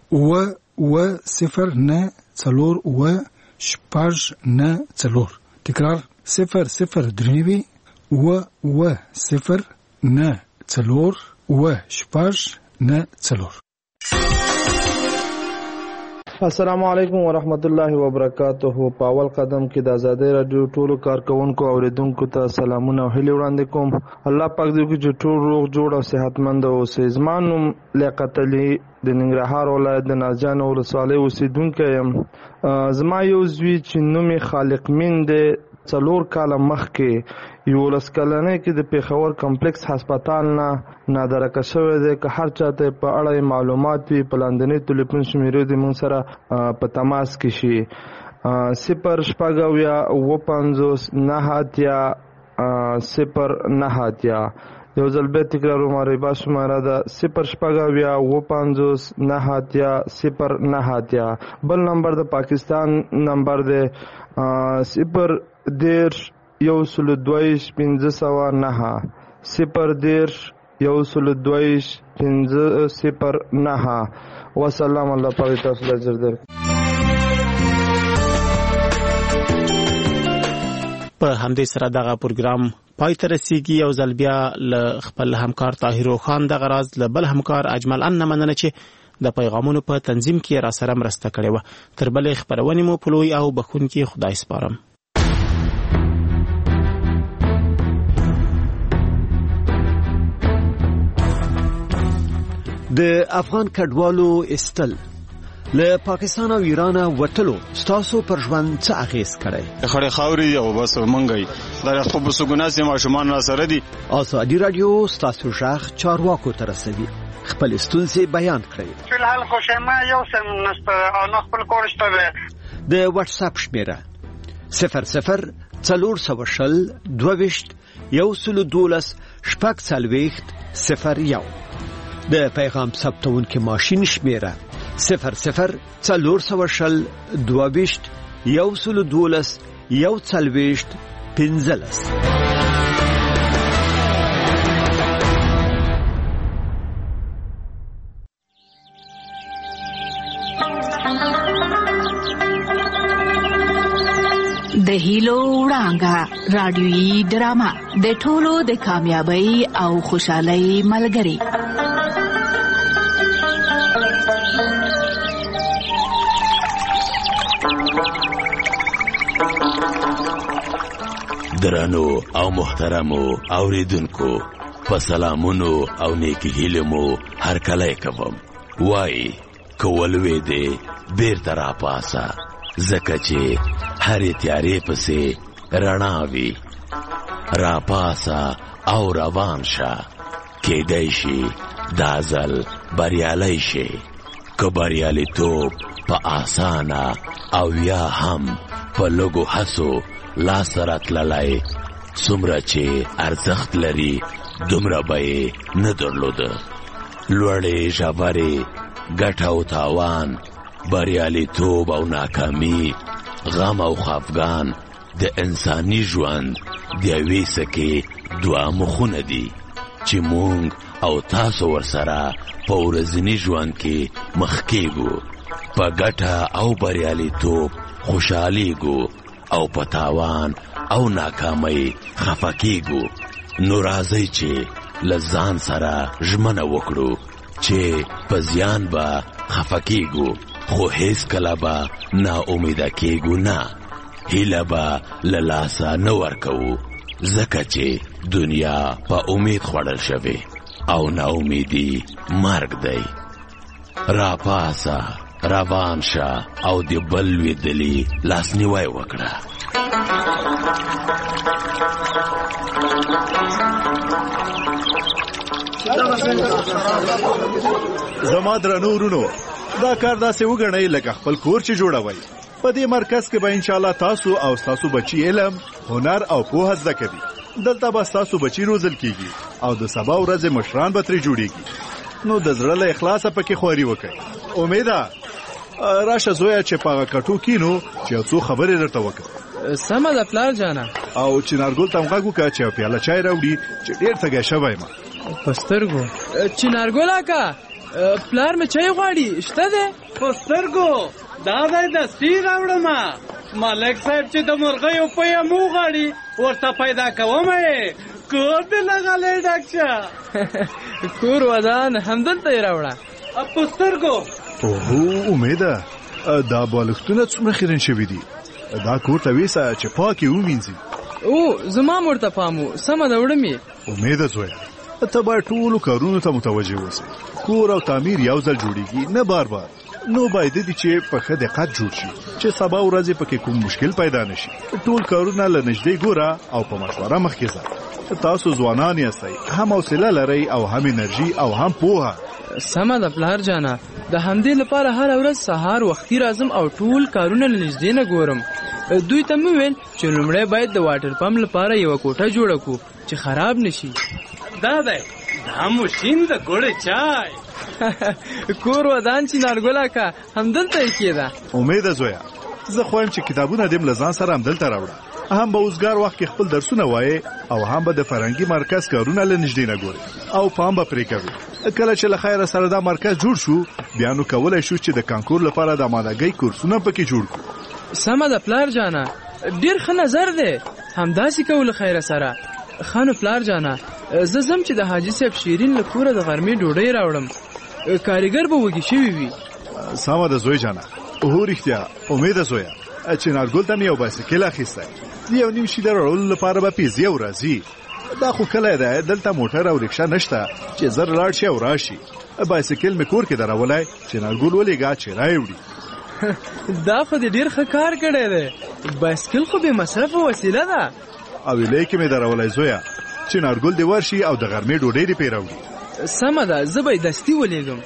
و094 تکرار 0093 و094. السلام علیکم ورحمت الله وبرکاتہ. په اول قدم کې د آزادۍ رادیو ټولو کارکونکو او اوریدونکو ته سلامونه او هیلې وړاندې کوم. الله پاک دې وکړي چې ټول روغ جوړ او صحتمند اوسئ. زما نوم لیاقت علي د ننګرهار ولایت د نازجان ولسوالۍ اوسیدونکی یم. زما یو زوی چې نوم یې خالق مین دی 4 کاله مخکې 11 کلنۍ کې د پیښور کمپلیکس هسپتال نه نادرکه شوی دی. که هر چاته په اړه معلومات وي په لاندنۍ ټلیفون شمیرې دې موږ سره په تماس کې شي. 0 یو ځل بیا تکراروم. ربا شماره ده 0 بل نمبر د پاکستان نمبر دی 0 102 509 وسلام. الله پاک تاسو ته اجر درکړي. په همدې سره دغه پروګرام پای ته رسیږي. یو ځل بیا له خپل همکار طاهر خان د غراز له بل همکار اجمل ان مننه چې د پیغامونو په تنظیم کې را سره مرسته کړې و. تر بلې خبرونه مو په لوی او بخونکي خدای سپارم. د افغان کډوالو استل له پاکستان او ایران وټلو ستاسو پر ژوند څه اغیز کړي؟ خړې خاوري او بس منګي دا خو په سګوناسي ماشومان را سره دي. ازادي رادیو ستاسو ژغ چارواکو ته رسوي. خپل ستونزې بیان کړئ. فلحال خوشما یو سم نست او خپل کورشته د واتس اپ شمیره 004022 د پیغام ثبتونکو ماشین شمیره 00422 د هیلو وړانګه رادیويي ډرامه د ټولو د کامیابی او خوشحالۍ ملګری. درانو او محترمو اوریدونکو په سلامونو او نیکی هیلمو هر کله کوم وای کولوي دې بیرته را پاسه زکه چې هر تیارې پسې رڼا وي. را پاسه او روان شه کېدای شي دا ځل بریالی شي. که بریالیتوب په آسانه او یا هم په لږو هڅو لاس راتللی څومره چې ارزښت لري دومره به یې نه درلوده. لوړې ژورې ګټه او تاوان بریالیتوب او ناکامي غم او خفګان د انساني ژوند د یوې سکې دوه مخونه دي چې مونږ او تاسو ورسره په ورځني ژوند کې مخ کېږو. په ګټه او بریالیتوب خوشحالیږو او په تاوان او ناکامۍ خفه کېږو. نو راځئ چې له ځان سره ژمنه وکړو چې په زیان به خفه کېږو خو هیڅ کله به ناامیده کېږو نه. هیله به له لاسه نه ورکوو ځکه چې دنیا په امید خوړل شوې او ناامیدي مرګ دی. را پاسه روان شه او د بل لوېدلي لاسنیوی وکړه. زما درنو ورونو دا کار داسې وګڼئ لکه خپل کور چې جوړوئ. په دې مرکز کې به انشاءالله تاسو او تاسو بچي علم، هنر او پوهه زده کوي. دلته به ستاسو بچي روزل کیږي او د سبا ورځې مشران به ترې جوړیږي. نو د زړه له اخلاصه پکې خواري وکړئ. امیده راشه زویا چې په هغه کټو کینو چې یو څو خبرې درته وکړم. سمه ده پلار جانه. او چنارګل ته هم غږ وکړه چې یو پیاله چای راوړي چې ډېر تږی شوی یم. په سترګو چنارګل اکا پلار مې چای غواړي شته دی؟ په سترګو دا دی دستي راوړم. ملک صاحب چې د مرغیو پی مو غواړي ورته پیدا کوم یې کور دې لغلی ډاکچه. کور ودان همدلته یې راوړه په سترګو. اوهو امیده دا بالښتونه څومره خیرن شوي دي. دا کور ته ویسه چې پاکې ومینځي. او زما ورته پامو سمه ده وړم یې. امیده زویا ته باید ټولو کارونو ته متوجه اوسې. کور او تعمیر یو ځل جوړیږي نه بار بار. نو باید دي چې په ښه دقت جوړ شي چې سبا ورځې پکې کوم مشکل پیدا نشي. ټول کارونه له نږدې ګوره او په مشوره مخکې ځه. تاسو ځوانان یاستئ، هم حوصله لرئ او هم انرژي او هم پوهه. سمه ده پلار جانه. د همدې لپاره هر ورځ سهار وختي راځم او ټول کارونه له نږدې نه ګورم. دوی ته مې ویل چې لومړی باید د واټر پمپ لپاره یوه کوټه جوړه کړو چې خراب نشي. دا دی دا مشین د ګوړې چای. کور ودان چنارګل اکا همدلته یې کېده. امیده زویا زه خوایم چې کتابونه دې له ځان سره همدلته راوړه. هم به اوسګار وخت کې خپل درسونه وایې او هم به د فرهنګي مرکز کارونه له نږدې نه ګورې او پام به پرې کوې. کله چې له خیره سره دا مرکز جوړ شو بیا نو کولی شو چې د کانکور لپاره د امادګۍ کورسونه پکې جوړ کړو. سمه ده پلار جانه. ډېر ښه نظر دی. همداسې کوو له خیره سره. ښه نو پلار جانه زه ځم چې د حاجي صاحب شیرین له کوره د غرمې ډوډۍ راوړم. کاریګر به وږي شوي وي. سمه ده زوی جانه. هو رښتیا امیده زویا چنارګل ته مې یو بایسکل اخیستی. د یو نیم شي د راوړلو لپاره به پیسې او راځي. دا خو کلی دی دلته موټر او رکشه نشته چې زر لاړ شي او راشي. بایسکل مې کور کې دراولی چنارګل ولېږه چې راوړي. دا خو دې ډېر ښه کار کړی دی. بایسکل خو بې مصرفه وسیله ده. او ویلې کې مې دراولی زویا چنارګل دې ورشي او د غرمې ډوډۍ دې پرې راوړي. سمه ده زه به یې دستي ولېږم.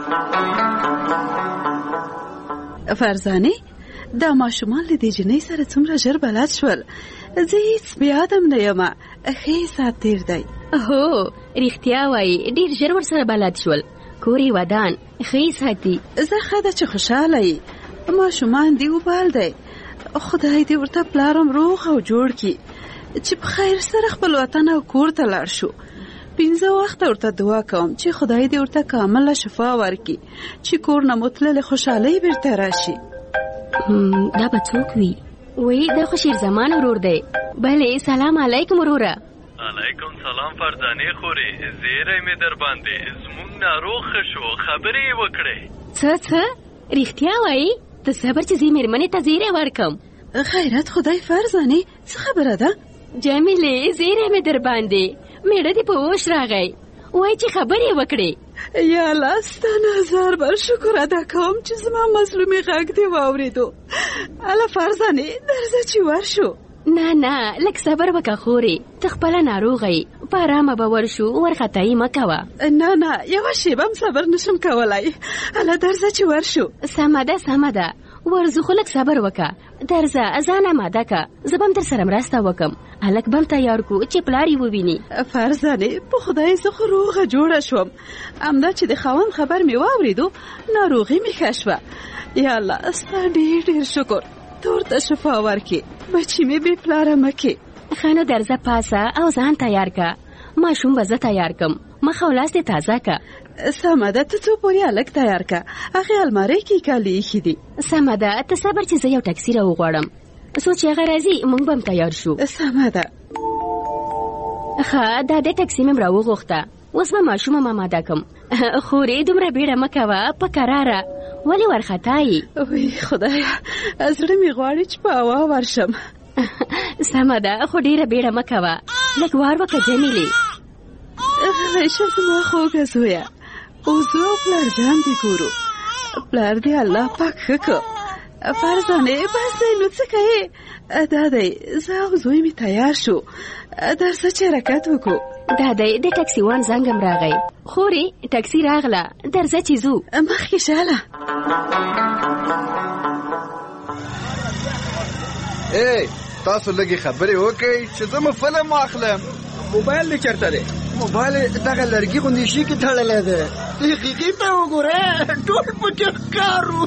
فرزانې دا ماشومان له دې جنۍ سره څومره ژر بلد شول. زه هیڅ بیادم نه یم. ښه ساعت تېر دی. هو رښتیا وایي ډېر ژر ورسره بلد شول. کور یې ودان ښه ساتي. زه ښه ده چې خوشحاله یې. ماشومان دې وبال دی. خدای دې ورته پلارم روغ او جوړ کړي چې په خیر سره خپل وطن او کور ته لاړ شو. 5 وخته ورته دعا کوم چې خدای دې ورته کامله شفا ورکړي چې کور نه مو تللې خوشحالۍ بیرته راشي. دا به څوک وي؟ وایي دا خو شیر زمان ورور دی. بلې سلام علیکم وروره. علیکم سلام فرزانې خورې زیری مې در باندې زمونږ ناروغ ښه شو خبرې یې وکړې. څه رښتیا وایي؟ ته صبر چې زه مېرمنې ته زیری ورکم. خیرت خدای فرزانې څه خبره ده؟ جمیلې زیری مې در باندې میړه دې په اوش راغی. وایي چې خبرې وکړې. یا الله ستا نه هزار بار شکر ادا کوم چې زما مظلومي غږ دې واورېدو. اله فرزانې درځه چې ورشو. نه لږ صبر وکړه خورې. ته خپله ناروغه یې په ارامه به ورشو وارخطایي مه کوه. نه یوه شیبه هم صبر نشم کولی. اله درځه چې ورشو. سمه ده ورځو خو لږ صبر وکړه. درځه ځان اماده که زه به هم در سره مرسته وکړم. هلک به هم تیار کړو چې پلار یې وویني. فرزانې په خدای زه خو روغه جوړه شوم. همدا چې د خاوند خبر مې واورېدو ناروغي مې ښه شوه. یا الله ستا ډېر شکر. ته ورته شفا ورکړې. بچي مې بې پلاره مه کړې. ښه نو درځه پاسه او ځان تیار که. ماشوم به زه تیار کړم. مخ او لاس دې تازه که. سمه ده ته څو پورې هلک تیار که. هغې المارۍ کې کالي ایښي دي. سمه ده ته صبر چې زه یو ټکسي راوغواړم. څو چې هغه راځي موږ به هم تیار شو. سمه ده. ښه دا دې ټکسي مې راوغوښته. اوس به ماشوم هم اماده کړم. خورې دومره بیړه مه کوه په کراره. ولې وارخطایي؟ وی خدایه زړه مې غواړي چې په هوا ورشم. سمه ده خو ډېره بیړه مه کوه. لږ وار وکړه جمیلې. شه زما خوږه زویه اوس زه او پلار جان دې ګورو. پلار دې الله پاک ښه کړه. فرزانې بس دی نو څه کوې؟ دا دی زه او زوی مې تیار شو. درځه چې حرکت وکړو. دا دی د ټکسي وان زنګ هم راغی. خورې ټکسي راغله درځه چې ځو. مخکې شاله. تاسو لږې خبرې وکړئ چې زه مو فلم واخلم. موبایل دې چېرته دی؟ موبایل دغه لرګي غوندې شي کې تړلی دی. حقیقي ته وګوره ټول پکې ښکارو.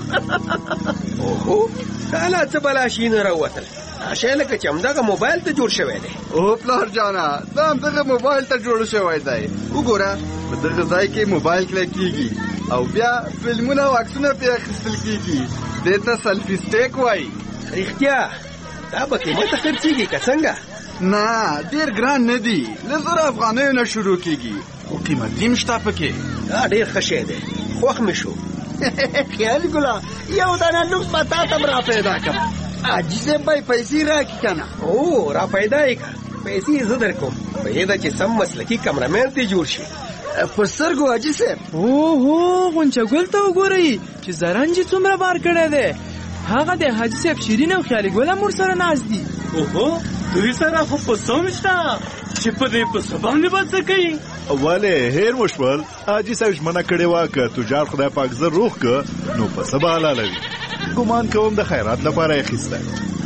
اوهو دا لا څه بلا شي نه راووتل. دا شی لکه چې همدغه موبایل ته جوړ شوی دی. او پلار جانه دا همدغه موبایل ته جوړ شوی دی. وګوره په دغه ځای کې موبایل کلک کېږي او بیا فلمونه او عکسونه پرې اخیستل کېږي. دې ته سلفي سټیک وایي. رښتیا دا به قیمته خرڅېږي که څنګه؟ نه ډېر ګران نه دي. له 1000 افغانیو نه شروع کېږي خو قیمتي هم شته پکې. دا ډېر ښه شی دی، خوښ مې شو. خیال ګله یو دانه لوکس به تا ته را پیدا کړم. حاجي صاحب به پیسې راکړي که نه؟ او را پیدا یې که پیسې زه در کوم. پوهېده چې سم مسلکي کمرمین دې جوړ شي. په سترګو حاجي صاحب. اوهو غونچه ګل ته وګورئ چې زرنج چومره بار کړی دی. هغه د حاجي صاحب شیرین او خیالي ګل هم ورسره ناست دي. اوهو دوی سره خو پسه هم شته چې په دې پسه باندې به څه کوي؟ ولې هیر وشول حاجي صاحب ژمنه کړې وه که تجار خدای پاک زر روغ که نو پسه به حلالوي. ګمان کوم د خیرات لپاره یې اخیستی.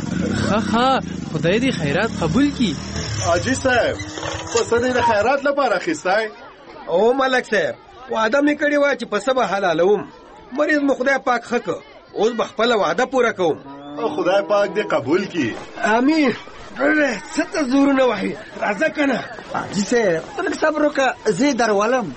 ښه خدای دې خیرات قبول کړي. حاجي صاحب پسه دې د خیرات لپاره اخیستی؟ او ملک صاحب وعده مې کړې وه چې پسه به حلالوم. مریض مو خدای پاک ښه که اوس به خپله وعده پوره کوم. خدای پاک دې قبول کړي. امین. څه ته زورونه وهي راځه که نه. حاجي صاحب ته لږ صبر وکړه زه یې درولم.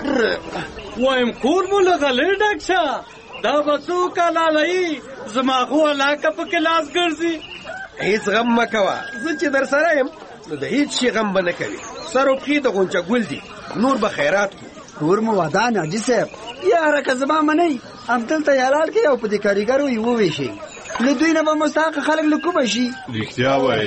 وایم کور مو لغلی ډک شه. دا به څوک حلالوي؟ زما خو علاقه پکې لاس ګرځي. هېڅ غم مه کوه، زه چې در سره یم نو د هېڅ شي غم به نه کوي. سر و پښې د غونچه ګل دي، نور به خیرات کړو. کور مو ودان حاجي صاحب. یاره که زما منئ همدلته یې حلال کړئ او په دې کاریګرو یې وویشئ. له دوی نه به مستحق خلک له کومه شي. رښتیا وایي.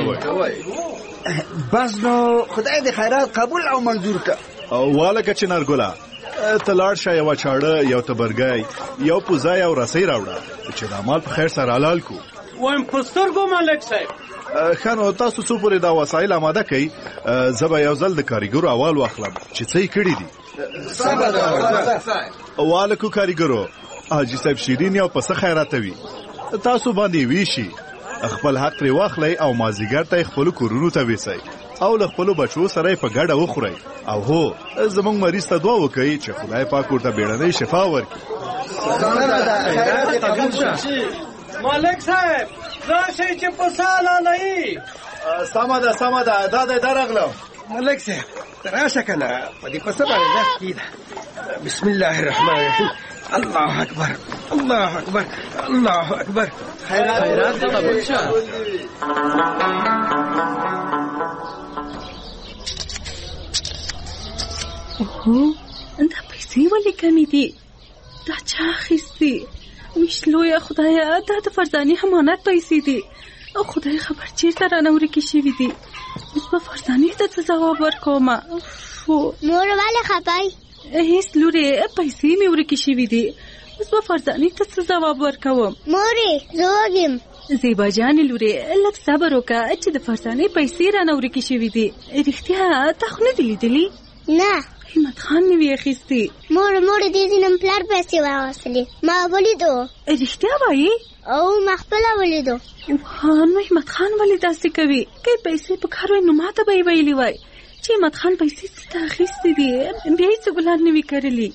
بس نو خدای دې خیرات قبول او منظور کړه. والکه چنارګله ته لاړ شه یوه چاړه یو تبرګی یو پوزه یو رسۍ راوړه چې دا مال په خیر سره حلال کړو. وایم په سترګو ملک صاحب. ښه نو تاسو څو پورې دا وسایل اماده کړئ. زه به یو ځل د کاریګرو احوال واخلم چې څه یې کړي دي. والکو کاریګرو حاجي صاحب شیرین یو پسه خیراتوي. تاسو باندې ویشي خپل حق ترې واخلئ او مازدیګر ته یې خپلو کورونو ته ویسئ او له خپلو بچو سره یې په ګډه وخورئ. او هو زموږ مریض ته دعا وکئ چې خدای پاک ورته بیړنۍ شفا ورکړي. مالک صاحب راشئ چې پسه حلالوي. سمه ده سمه ده دا دی درغلم. ملک صاحب ته راشه که نه په دې پسه باندې لاس کېږده. بسم الله الرحمن الرحیم. الله اکبر الله اکبر الله اکبر. خیرات دې قبول شه. اوهو دا پیسې ولې کمې دي؟ دا چا اخیستې؟ ویش لویه خدایه دا د فرزانې امانت پیسې دي. خدای خبر چېرته رانه ورکې شوي دي. اوس به فرزانې ته څه ځواب ورکوم؟ مور ولې خفه یې؟ هېڅ لورې پیسې مې ورکې شوي دي. اوس به فرزانې ته څه ځواب ورکوم؟ مورې زه وږم. زیبا جانې لورې لږ صبر وکړه چې د فرزانې پیسې رانه ورکې شوي دي. رښتیا تا خو نه دي لیدلي؟ نه. همت خان مې وې اخیستې. مور دې زینم پلار پیسې واخیستلې ما ولیدو. رښتیا وایې؟ او ما خپله ولیدو. نو همت خان ولې داسې کوي؟ که پیسې په کار وای نو ما ته به یې ویلي وای چې همت خان پیسې څه ته اخیستې دي. بیا یې څه ګلان نه وي کرلي.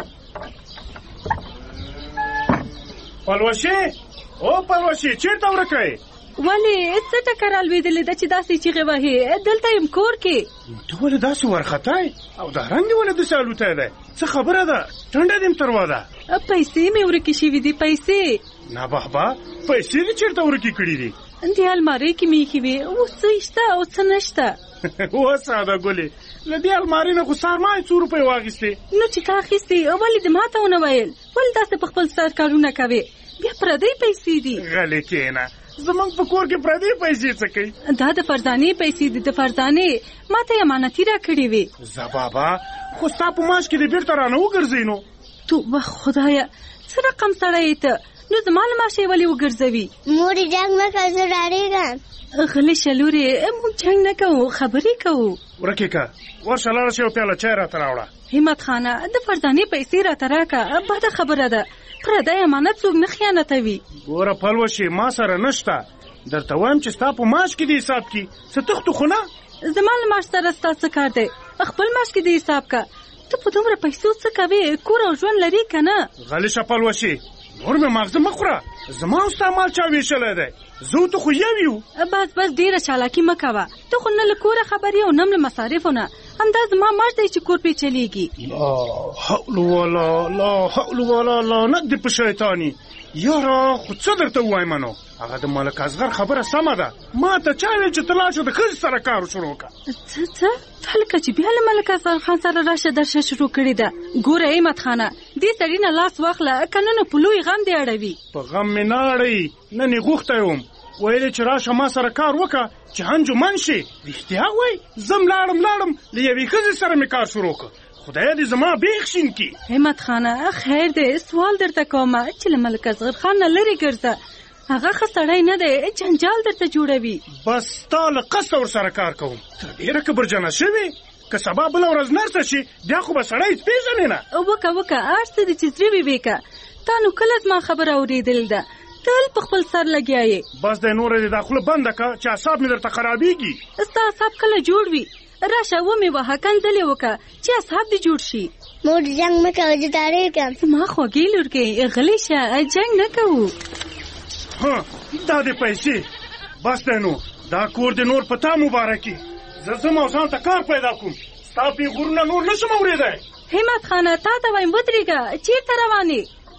پلوشې او پلوشې چېرته ورکه یې؟ ولې څه ټکر الوېدلې ده چې داسې چیغې وهې؟ دلته یم کور کې. ته ولې داسې وارخطا یې او دا رنګ دې ولې داسې الوتی دی؟ څه خبره ده؟ ټنډه دې م تروا ده. پیسې مې ورکې شوي دي. پیسې نه بابا پیسې دې چېرته ورکې کړي دي؟ د المارۍ کې مې ایښې وې. اوس څه شته او څه نشته. وساده ګلې له دې المارۍ نه خو سار ما 100 روپۍ واخیستې. نو چې تا اخیستې ولې دې ما ته ونه ویل؟ ولې داسې په خپل سر کارونه کوې؟ بیا پردۍ پیسې دي. غلې کېنه زمونږ په کور کې پردۍ پیسې څه کوي؟ دا د فرزانې پیسې دي. د فرزانې ما ته یې امانتي را کړې وې. زه بابا خو ستا په ماش کې دې بېرته رانه وګرځئ. نو توبه خدایه څه رقم سړی یې ته؟ نو زما له ماشې ولې وګرځوي؟ مورې جنګ مه کوه زه ډارېږم. غلې شه لورې موږ جنګ نه کوو خبرې کوو. ورکې که ورشه لاړه شي یو پیاله چای راته راوړه. همت خانه د فرزانې پیسې راته راکړه. بده خبره ده پردی امانت څوک نه خیانتوي. ګوره پلوشې ما سره نشته درته وایم چې ستا په معاش کې د حساب کې څه تختو خو نه. زما له معاش سره ستا څه کار دی؟ خپل معاش کې د حساب کا. ته په دومره پیسو څه کوې؟ کور او ژوند لري که نه؟ غلی شپل وشي، نور مې ماغزه مه خوره. زما او ستا مال چا ویشلی دی؟ زه ته خو یو یو. بس ډېره چالاکي مه کوه. ته خو نه له کوره خبر یې او نه له مصارفو نه. همدا زما معاش دی چې کور پې چلیږي. لا حول ولا لعنت دې په شیطاني. یاره خو څه درته ووایم نو؟ هغه د ملک اصغر خبره سمه ده. ما ته چا ویل چې ته لاړ شه د ښځې سره کار شروع کړه. څه هلکه چې بیا له ملک اصغر خان سره راشه درشه شروع کړې ده. ګوره احمد خانه، دې سړي نه لاس واخله، که نه نو په لوی غم دې اړوي. په غم مې نه اړوي، نن یې غوښتی وم. ویلې چې راشه ما سره کار وکړه چې انجمن شي. رښتیا وایي، زم لاړم له یوې ښځې سره مې کار شروع کړ. خدای دې زما بیخ شین کی. احمد خانه خیر دی، سوال درته کومه چې له ملک اصغر خان نه لرې ګرځه. هغه ښه سړی نه دی، جنجال درته جوړوي. بس تا له قصده ورسره کار کوم. ته ډېره کبرجنه شوې. که سبا بله ورځ نرسه شي بیا خو به سړی پېژنې نه. وکه هر څه دې چې زړه وي وکړه. تا نو کله زما خبره اورېدل ده؟ تل په خپل سر لګیا یې. بس دی نوره دې دا خوله بنده که چې اعصاب مې درته خرابېږي. ستا اعصاب کله جوړ وي؟ راشه ومې وهه، کنځلې وکړه چې اصحاب دې جوړ شي. مور جنګ مه کوه، زه ډارېږم. زما خوږې لورګې غلی شه، جنګ نه کوو. دا دې پیسې بس دی نو. دا کور دې نور په تا مبارکي. زه ځم او ځان ته کار پیدا کوم. ستا پیغورونه نور نه شم اورېدی. همت خانه تا ته وایم ودرېږه. چېرته روانې؟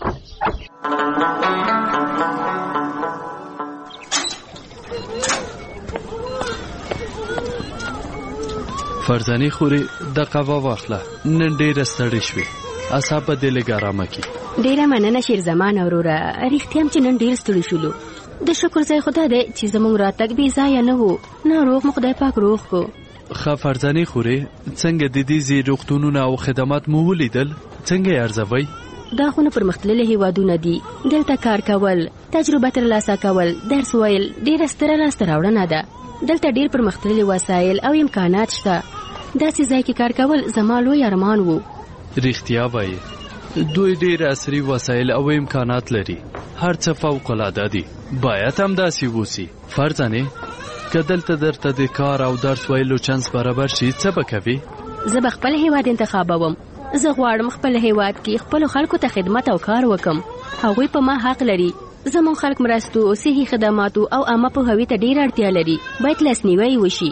فرزانې خورې د قهوه واخله، نن ډېره ستړې شوې، اعصاب به دې لږ ارامه کړي. ډېره مننه شیرزمان وروره، رښتیا هم چې نن ډېر ستړي شولو. د شکر ځای خدای دی چې زموږ راتګ بې ځایه نه و. ناروغ مو خدای پاک روغ کو. ښه فرزانې خورې، څنګه د دې ځای روغتونونه او خدمات مو ولیدل؟ څنګه یې ارزوئ؟ دا خو نه پرمختللي هیوادونه دي. دلته کار کول، تجربه ترلاسه کول، درس ویل ډېره ستره لاسته راوړنه ده. دلته ډېر پرمختللي وسایل او امکانات شته. داسې ځای کې کار کول زما لوی ارمان و. رښتیا وایي، دوی ډېر عصري وسایل او امکانات لري. هر څه فوق‌العاده دي. باید هم داسې ووسي. فرزانې، که دلته درته د کار او درس ویلو چانس برابر شي څه به کوې؟ زه به خپل هیواد انتخابوم. زه غواړم خپل هیواد کې خپلو خلکو ته خدمت او کار وکم. هغوی په ما حق لري. زموږ خلک مرستو، صحي خدماتو او عامه پوهاوي ته ډېر اړتیا لري. باید لاسنیوی وشي.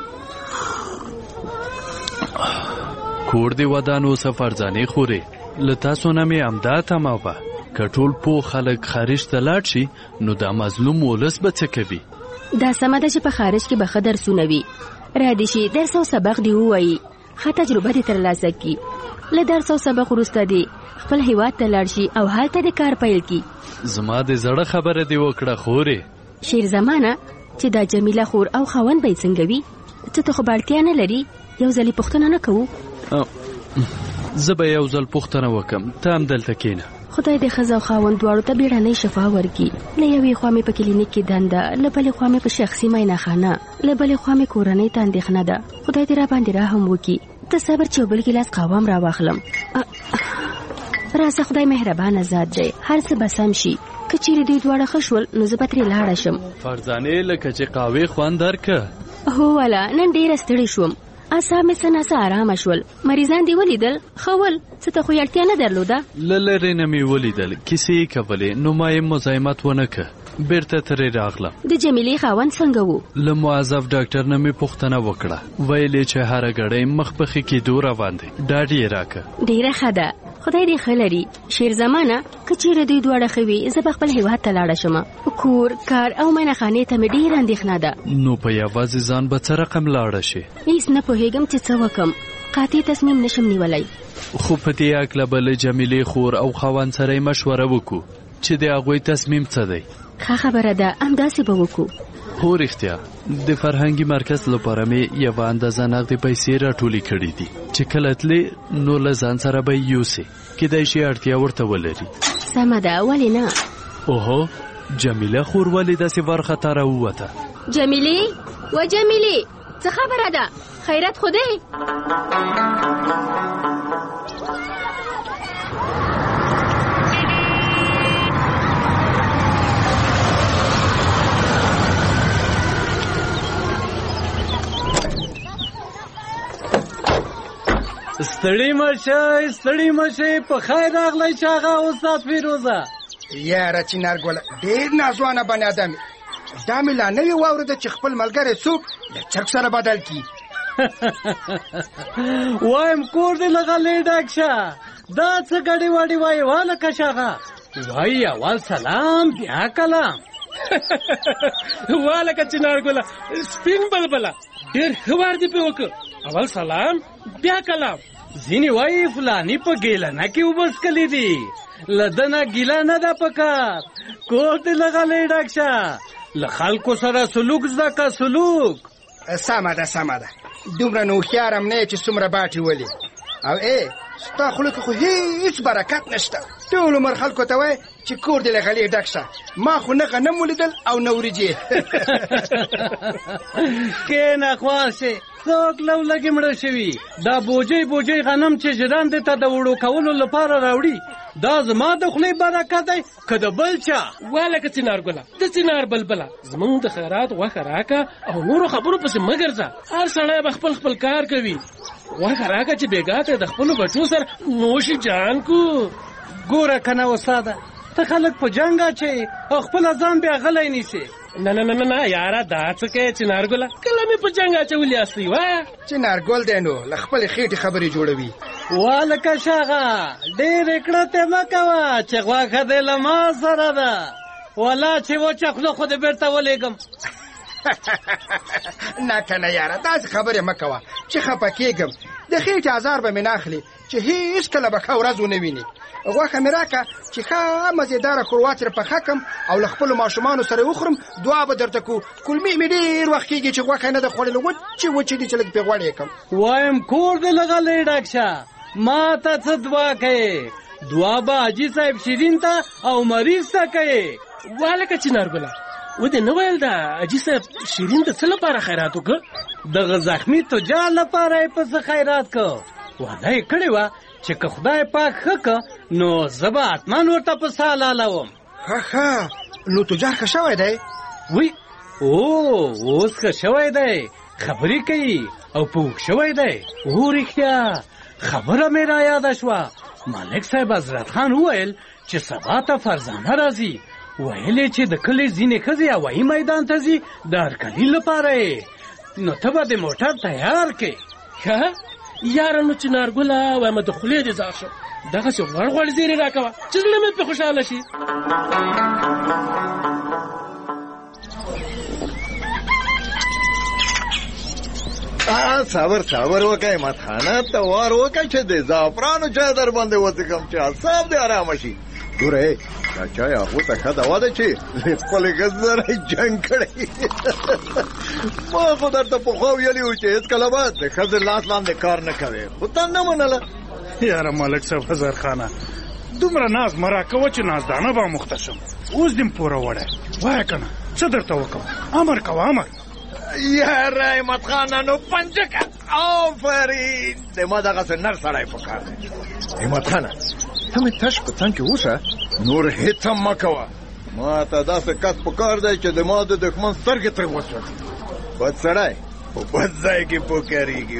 کور دې ودان اوسه فرزانې خورې. له تاسو نه مې همدا تمه وه، که ټول پوه خلک خارج ته لاړ شي نو دا مظلوم ولس به څه کوي؟ دا سمه ده چې په خارج کې به ښه درسونه وي. را دې شي درس او سبق دې ووایي، ښه تجربه دې ترلاسه کړي. له درس او سبق وروسته دې خپل هیواد ته لاړ شي او هلته دې کار پیل کړي. زما د زړه خبره دې وکړه خورې. شیرزمانه، چې دا جمیله خور او خاوند به یې څنګه وي؟ څه ته خو به اړتیا نه لري. یو ځل یې پوښتنه نه کوو؟ زه به یو ځل پوښتنه وکم. ته هم دلته کښېنه. خدای دې ښځه او خاوند دواړو ته بیړنۍ شفا ورکړي. له یوې خوا مې په کلینیک کې دنده، له بلې خوا مې په شخصي معاینهخانه، له بلې خوا مې کورنۍ ته اندېښنه ده. خدای دې را باندې رحم وکړي. ته صبر چې یو بل ګیلاس قهوه هم راواخلم. راځه، خدای مهربانه ذات دی، هر څه به سم شي. که چیرې دوی دواړه ښه شول نو زه به ترې لاړه شم. فرزانې، لکه چې قهوې خوند درکه؟ هو والا، نن ډېره ستړې شوم. اعصاب مې څه ناڅه ارامه شول. مریضان دې ولیدل؟ ښه ول. څه ته خو یې اړتیا نه درلوده؟ له لرې نه مې ولیدل، کیسې یې کولې، نو ما یې مزاحمت ونه که. بیرته ترې راغلم. د جمیلې خاوند څنګه و؟ له معذب ډاکټر نه مې پوښتنه وکړه. ویلې چې هره ګړۍ مخ پخې کېدو روان دی. ډاډ یې راکه. ډېره ښه ده، خدای دې ښه لري. شیرزمانه، که چیرې دوی دواړه ښه وي زه به خپل هیواد ته لاړه شم. کور، کار او معاینهخانې ته مې ډېره اندېښنه ده. نو په یوازې ځان به څه رقم لاړه شي؟ هېڅ نه پوهېږم چې څه وکم. قاطع تصمیم نشم نیولی. خو په دې هکله به له جمیلې خور او خاوند سره یې مشوره وکړو چې د هغوی تصمیم څه دی. ښه خبره ده، همداسې به وکړو. هو رښتیا، د فرهنګي مرکز لپاره مې یوه اندازه نغدې پیسې راټولې کړې دي چې کله تلې نو له ځان سره به یې یوسې. کیدای شي اړتیا ورته ولري. سمه ده، ولې نه؟ اوهو، جمیله خور ولې داسې وارخطا راووته؟ جمیلې، و جمیلې، څه خبره ده؟ خیرت خو دی؟ ستړي مشي په خیر راغلی شاغه استاد فیروزه. یاره چنارګله ډېر نازوانه بني ادم دا مې لا نه واورېده چې خپل ملګری څوک له چرګ سره بدل کړي. وایم کور دې لغلی ډک شه. دا څه ګډې واډې وایي والکه شاغه؟ وایي اول سلام بیا کلام. والکه چنارګله سپین بلبله ډېر ښه وار دې پې وکړ. اول سلام بیا کلام. ځینې وایي فلاني په ګیلنه کې اوبه څښلي دي. له ده نه ګیله نه ده پکار. کور دې لغلی ډک شه. له خلکو سره سلوک زده که سلوک. سمه ده دومره نو هوښیار هم نه یې چې څومره باټې ولې. او ستا خوله کې خو هېڅ برکت نشته. ټول عمر خلکو ته وایي چې کور دې له غلې ډک شه. ما خو نه غنم ولیدل او نه وریجې. کښېنه خواشې څوک لولګې مړه شوي. دا بوجۍ غنم چې ژرندې ته د وړو کولو لپاره راوړي دا زما د خولې برکت دی که د بل چا؟ والکه چنارګله د چنار بلبله زمونږ د خیرات غوښه راکه او نورو خبرو پسې مه ګرځه. هر سړی به خپل کار کوي. غوښه راکه چې بېګا ته د خپلو بچو سره نوشي جان کو. ګوره که نه استاده ته خلک په جنګ اچوي او خپله ځان بیا غلی نیسې. نه یاره دا څه کوې چنارګله؟ کله مې په جنګ اچولي اصلي وایه. چنارګل دی نو له خپلې خېټې خبرې جوړوي. والکه شاغه ډېرې کړتې مه کوه چې غوښه دې له ما سره ده. ولا چې وچه خوله خو دې بېرته ولېږم. نه که نه یاره داسې خبرې مه کوه چې خفه کېږم. د خېټې ازار به مې نه اخلي چې هېڅ کله به ښه ورځ ونه ویني. غوښه مې راکه چې ښه مزېداره ښوروا ترې پخه کړم او له خپلو ماشومانو سره وخورم. دعا به درته کو. کولمې مې ډېر وخت کېږي چې غوښه نه ده خوړلې. وچې دي چې لږ پې غوړ یې کړم. وایم کور دې لغلی ډک شه. ما ته څه دعا کوې؟ دعا به حاجي صاحب شیرین ته او مریض ته کوې. والکه چنارګله و دې نه ویل د حاجي صاحب شیرین ته څه لپاره خیرات وکړه؟ دغه زخمي تجار لپاره یې پسې خیرات که. وعده یې کړې وه چې که خدای پاک ښه که نو زه به حتما ورته په سا لالوم. ښه نو تجار ښه شوی دی؟ وی اوس ښه شوی دی. خبرې کوي او پوه شوی دی. رښتیا خبره مې را یاده شوه. ملک صاحب حضرت خان وویل چې سبا ته فرزانه راځي. ویلې چې د کلي ځینې ښځې هوایي میدان ته ځي د هرکلي لپاره یې. نو ته به د موټر تیار کړې. ښه یاره نو چنارګله وایم د خولې دې ځار شو. دغسې غوړ زیرې راکوه چې زړه مې پرې خوشحاله شي. صبر وکړئ متخانه ته وار وکړئ چې د زعفرانو چای در باندې وڅښم چې اعصاب دې ارامه شي. ګوره دا چای هغو ته ښه دوا ده چې خپلې ښځې سره جنګ کړی. ما خو درته پخوا ویلي وو چې هېڅکله به د ښځې لاس لاندې کار نه کوې خو تا نه منله. یاره ملک صاحب هزارخانه دومره ناز مه راکوه چې نازدانه به مخته شم. اوس دې م پوره وړی وایه که نه څه درته وکړم؟ امر کوه امر. یاره احمد خانه نو پنجه که. آفرین د ما دغسې نر سړی په کار دی. احمد خانه ته مې تش په څنګ کې اوسه نور هېڅ هم مه کوه. ما ته داسې کس په کار دی چې د ما د دښمن سترګې ترې وسوځي. بد سړی په بد ځای کې پکارېږي.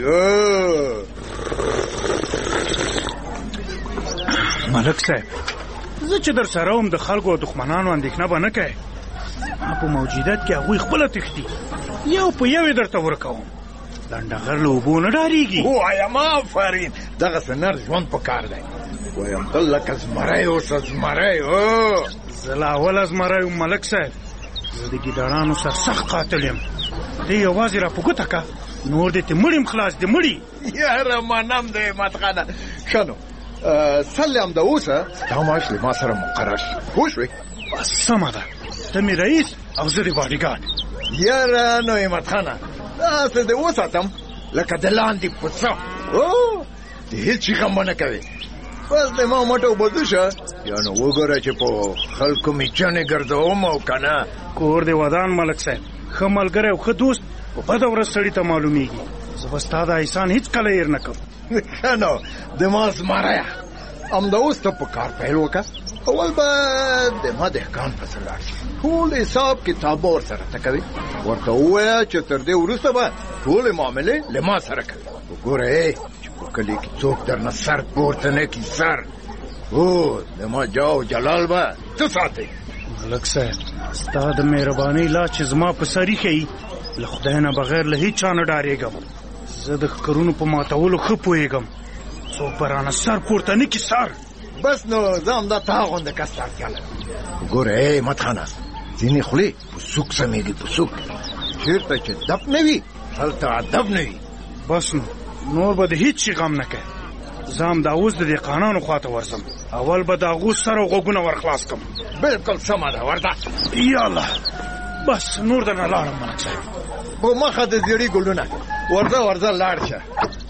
ملک صاحب زه چې در سره وم د خلکو او دښمنانو اندېښنه به نه کوې. ما په موجودیت کې هغوی خپله تښتي. یو په یو یې درته ورکوم. لنډغر له اوبو نه ډارېږي. وایم آفرین دغسې نر ژوند په کار دی. وایم ته لکه زمری اوسه زمری. زه لا اوله زمری وم ملک صاحب. زه د ګیدړانو سره سخت قاتل یم. ته یوازې را په ګوته که نور دې ته مړي م خلاص دې مړي. یاره منم د احمد خانه. ښه نو سل هم د اوسه ستا معاش له ما سره مقرر شي. پوه شوې؟ بس سمه ده. ته مې رئیس او زه د باډیګارډ. یاره نو احمد خانه داسې دې وساتم لکه د لاندې پسه. ته هېڅ شي غم به نه کوې. بس د ما مټه وبدو شه یا نو وګوره چې په خلکو مې چنې ګرځوم او که نه. کور دې ودان ملک صاحب. ښه ملګری او ښه دوست په بده ورځ سړي ته معلومیږي. زه به ستا دا احسان هېڅکله هېر نه کوم. ښه نو د ما زمریه همدا اوس ته په کار پیل وکړه. اول به د ما دهقان پسې لاړ شي. ټول حساب کتاب ورسره ته کوي. ورته ووایه چې تر دې وروسته به ټولې معاملې له ما سره کوي. وګوره چې په کلی کې څوک درنه سر پورته نه کړي سر. او د ما جاو جلال به څه ساتئ؟ ملک صاحب ستا د مهربانۍ لا چې زما په سر ایښی له خدای نه بغیر له هېچ چا نه ډارېږم. زه د ښکرونو په ماتولو ښه پوهېږم. څوک به رانه سر پورته نه کړي سر. بس نو زه همدا تا غونده کس ته اړتیا لرم. ګوره ای متخانه ځینې خولې پسوک سمېږي پسوک. چېرته چې دب نه وي هلته ادب نه وي. بس نور به د هېڅ شي غم نه کوي. زه هم دا اوس د دهقانانو خواته ورځم. اول به د هغو سر او غوږونه ورخلاص کړم. بلکل سمه ده ورده. یالله بس نور درنه لاړم ملک صاحب. په مخه د زیړي ګلونه ورځه لاړ شه.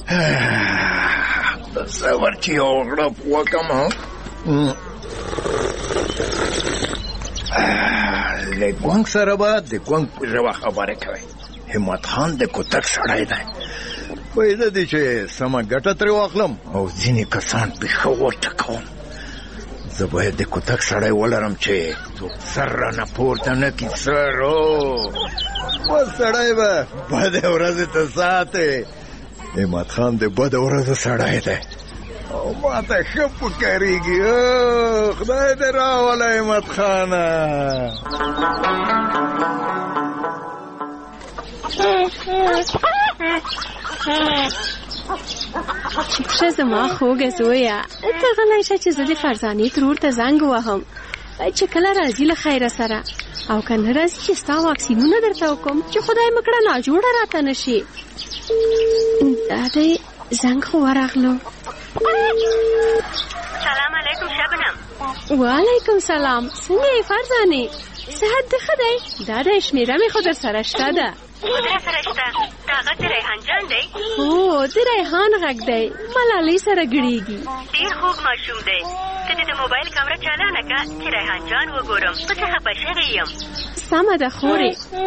د صبر چې یو غړپ وکړم له ګونګ سره به د ګونګ په ژبه خبرې کوي. همت خان د کوتک سړی دی. پیدا دی چې سمه ګټه ترې واخلم او ځینې کسان پې ښه وټکوم. زه باید د کوتک سړی ولرم چې څوک سر رانه پورته نه کړي سر. بس سړی به بدې ورځې ته ساتې. همت خان د بدې ورځو سړی دی او ما ته ښه پکارېږي. خدای دې راوله همت خانه. ښه زما خوږه زویه ته غلی شه چې زه د فرزانې ترور ته زنګ وهم چې کله راځي له خیره سره او که نه راځي چې ستا واکسینونه درته وکړم چې خدای مه کړه ناجوړه راته نه شي. دا دی زنګ خو ورغلو. سلام علیکم شبنم. وعلیکم سلام. څنګه یې فرزانې؟ صحت دې ښه دی؟ دا دی شمېره مې خو در سره شته ده. در سره شته؟ دا غږ د ریحان جان دی؟ هو د ریحان غږ دی. ملالۍ سره ګړېږي. ډېر خوږ ماشوم دی. ته دې د موبایل کمره چالانه کړه چې ریحان جان وګورم. په څه خفه شوې یم. سمه ده خورې.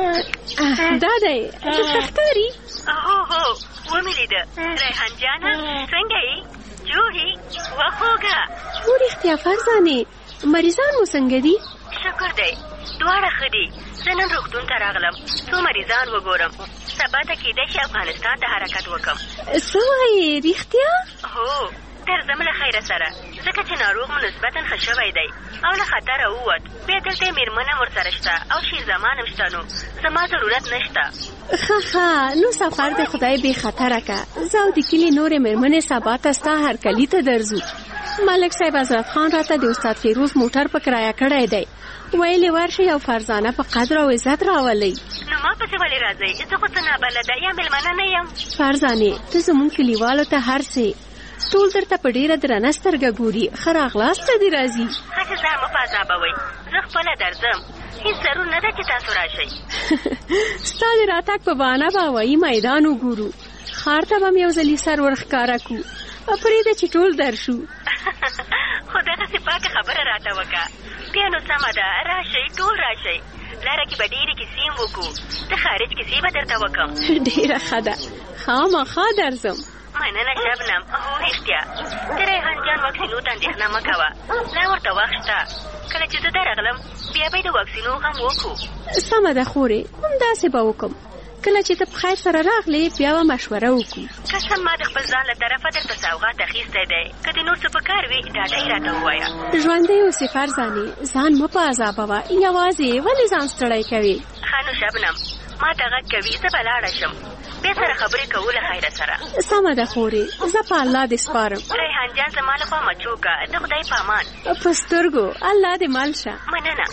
دا دی درته ښکاري؟ هو ومې لیده. ریحان جانه څنګه یې؟ جوهې وخوږه. هو رښتیا فرزانې مریضان مو څنګه دي؟ شکر دی دواړه ښه دي. زه نن روغتون ته راغلم څو مریضان وګورم. سبا ته کېدای شي افغانستان ته حرکت وکړم. څه وایې رښتیا؟ هو درځم له خیره سره ځکه چې ناروغ مو نسبتا ښه شوی دی او له خطره ووت. بیا دلته یې مېرمن هم ورسره شته او شیرزمان هم شته. نو زما ضرورت نشته. ښه نو سفر د خدای بې خطره که. زه او د کلي نورې مېرمنې سبا ته ستا هرکلي ته درځو. ملک صاحب حضرت خان راته د استاد فیروز موټر په کرایه کړی دی. ویلې ورشئ او فرزانه په قدر او عزت راولئ. نو ما پسې ولې راځئ؟ زه خو څه نابلده یا مېلمنه نه یم. فرزانې ته زموږ کلیوالو ته هر څه ټول درته په ډېره درنه سترګه ګوري. ښه راغلاست ته دې راځي. هسې ځان مه په عذابوئ. زه خپله درځم. هېڅ ضرور نه ده چې تاسو راشئ. ستا د راتګ په بهانه به هوایي میدان وګورو. ښار ته به م یو ځلي سر ورښکاره کړو. پرېږده چې ټول درشو. خو دغسې پاکه خبره راته وکړه. بیا نو سمه ده راشئ ټول راشئ. لاره کې به ډېرې کیسې هم وکړو. د خارج کیسې به درته وکړم. ډېره ښه ده خامخا درځم. مننه شبنم. هو رښتیا د ریحان جان واکسینو ته اندېښنه مه کوه. لا ورته وخت شته. کله چې زه درغلم بیا به یې د واکسینو غم وکړو. سمه ده خورې همداسې به وکړم. کله چې ته په خیر سره راغلې بیا به مشوره وکړو. قسم ما د خپل ځان له طرفه درته سوغات اخیستی دی. که دې نور څه په کار وي ډاډه یې راته ووایه. ژوندی اوسې فرزانې ځان مه په عذابوه. یوازې ولې ځان ستړی کوې؟ ښه نو شبنم ما ته غږ کوي زه به لاړه شم. بیا سره خبرې کوو له خیره سره. سمه ده خورې زه په الله دې سپارم. ریحان جان زما لخوا مچوکه. د خدای په امان. په سترګو الله دې مل شه. مننه.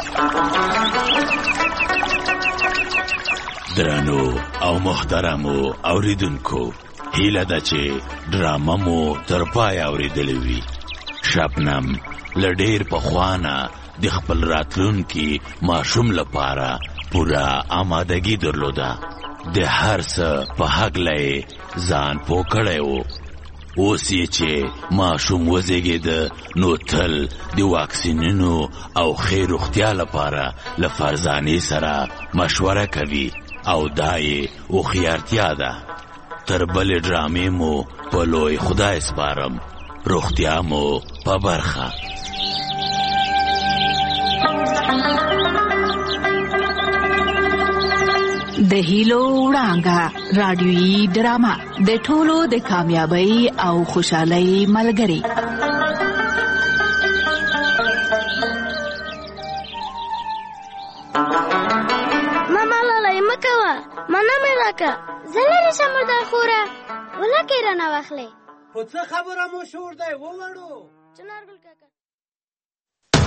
درنو او محترمو اوریدونکو هیله ده چې ډرامه مو تر پایه اورېدلې وي. شبنم له ډېر پخوانه د خپل راتلونکي ماشوم لپاره پوره آمادګي درلوده. د هر څه په هکله یې ځان پوه کړی و. اوس یې چې ماشوم وزېږېده نو تل د واکسینونو او ښې روغتیا لپاره له فرزانې سره مشوره کوي او دا یې هوښیارتیا ده. تر بلې ډرامې مو په لوی خدای سپارم. روغتیا مو په برخه. د هیلو وړانګه رادیویي ډرامه د ټولو د کامیابی او خوشحالۍ ملګری. ماما لالی مکوه مانا مې راکه زه لرې شم مردار خوره ولکې رانه واخلې خو څه خبره مو شور دی ووړو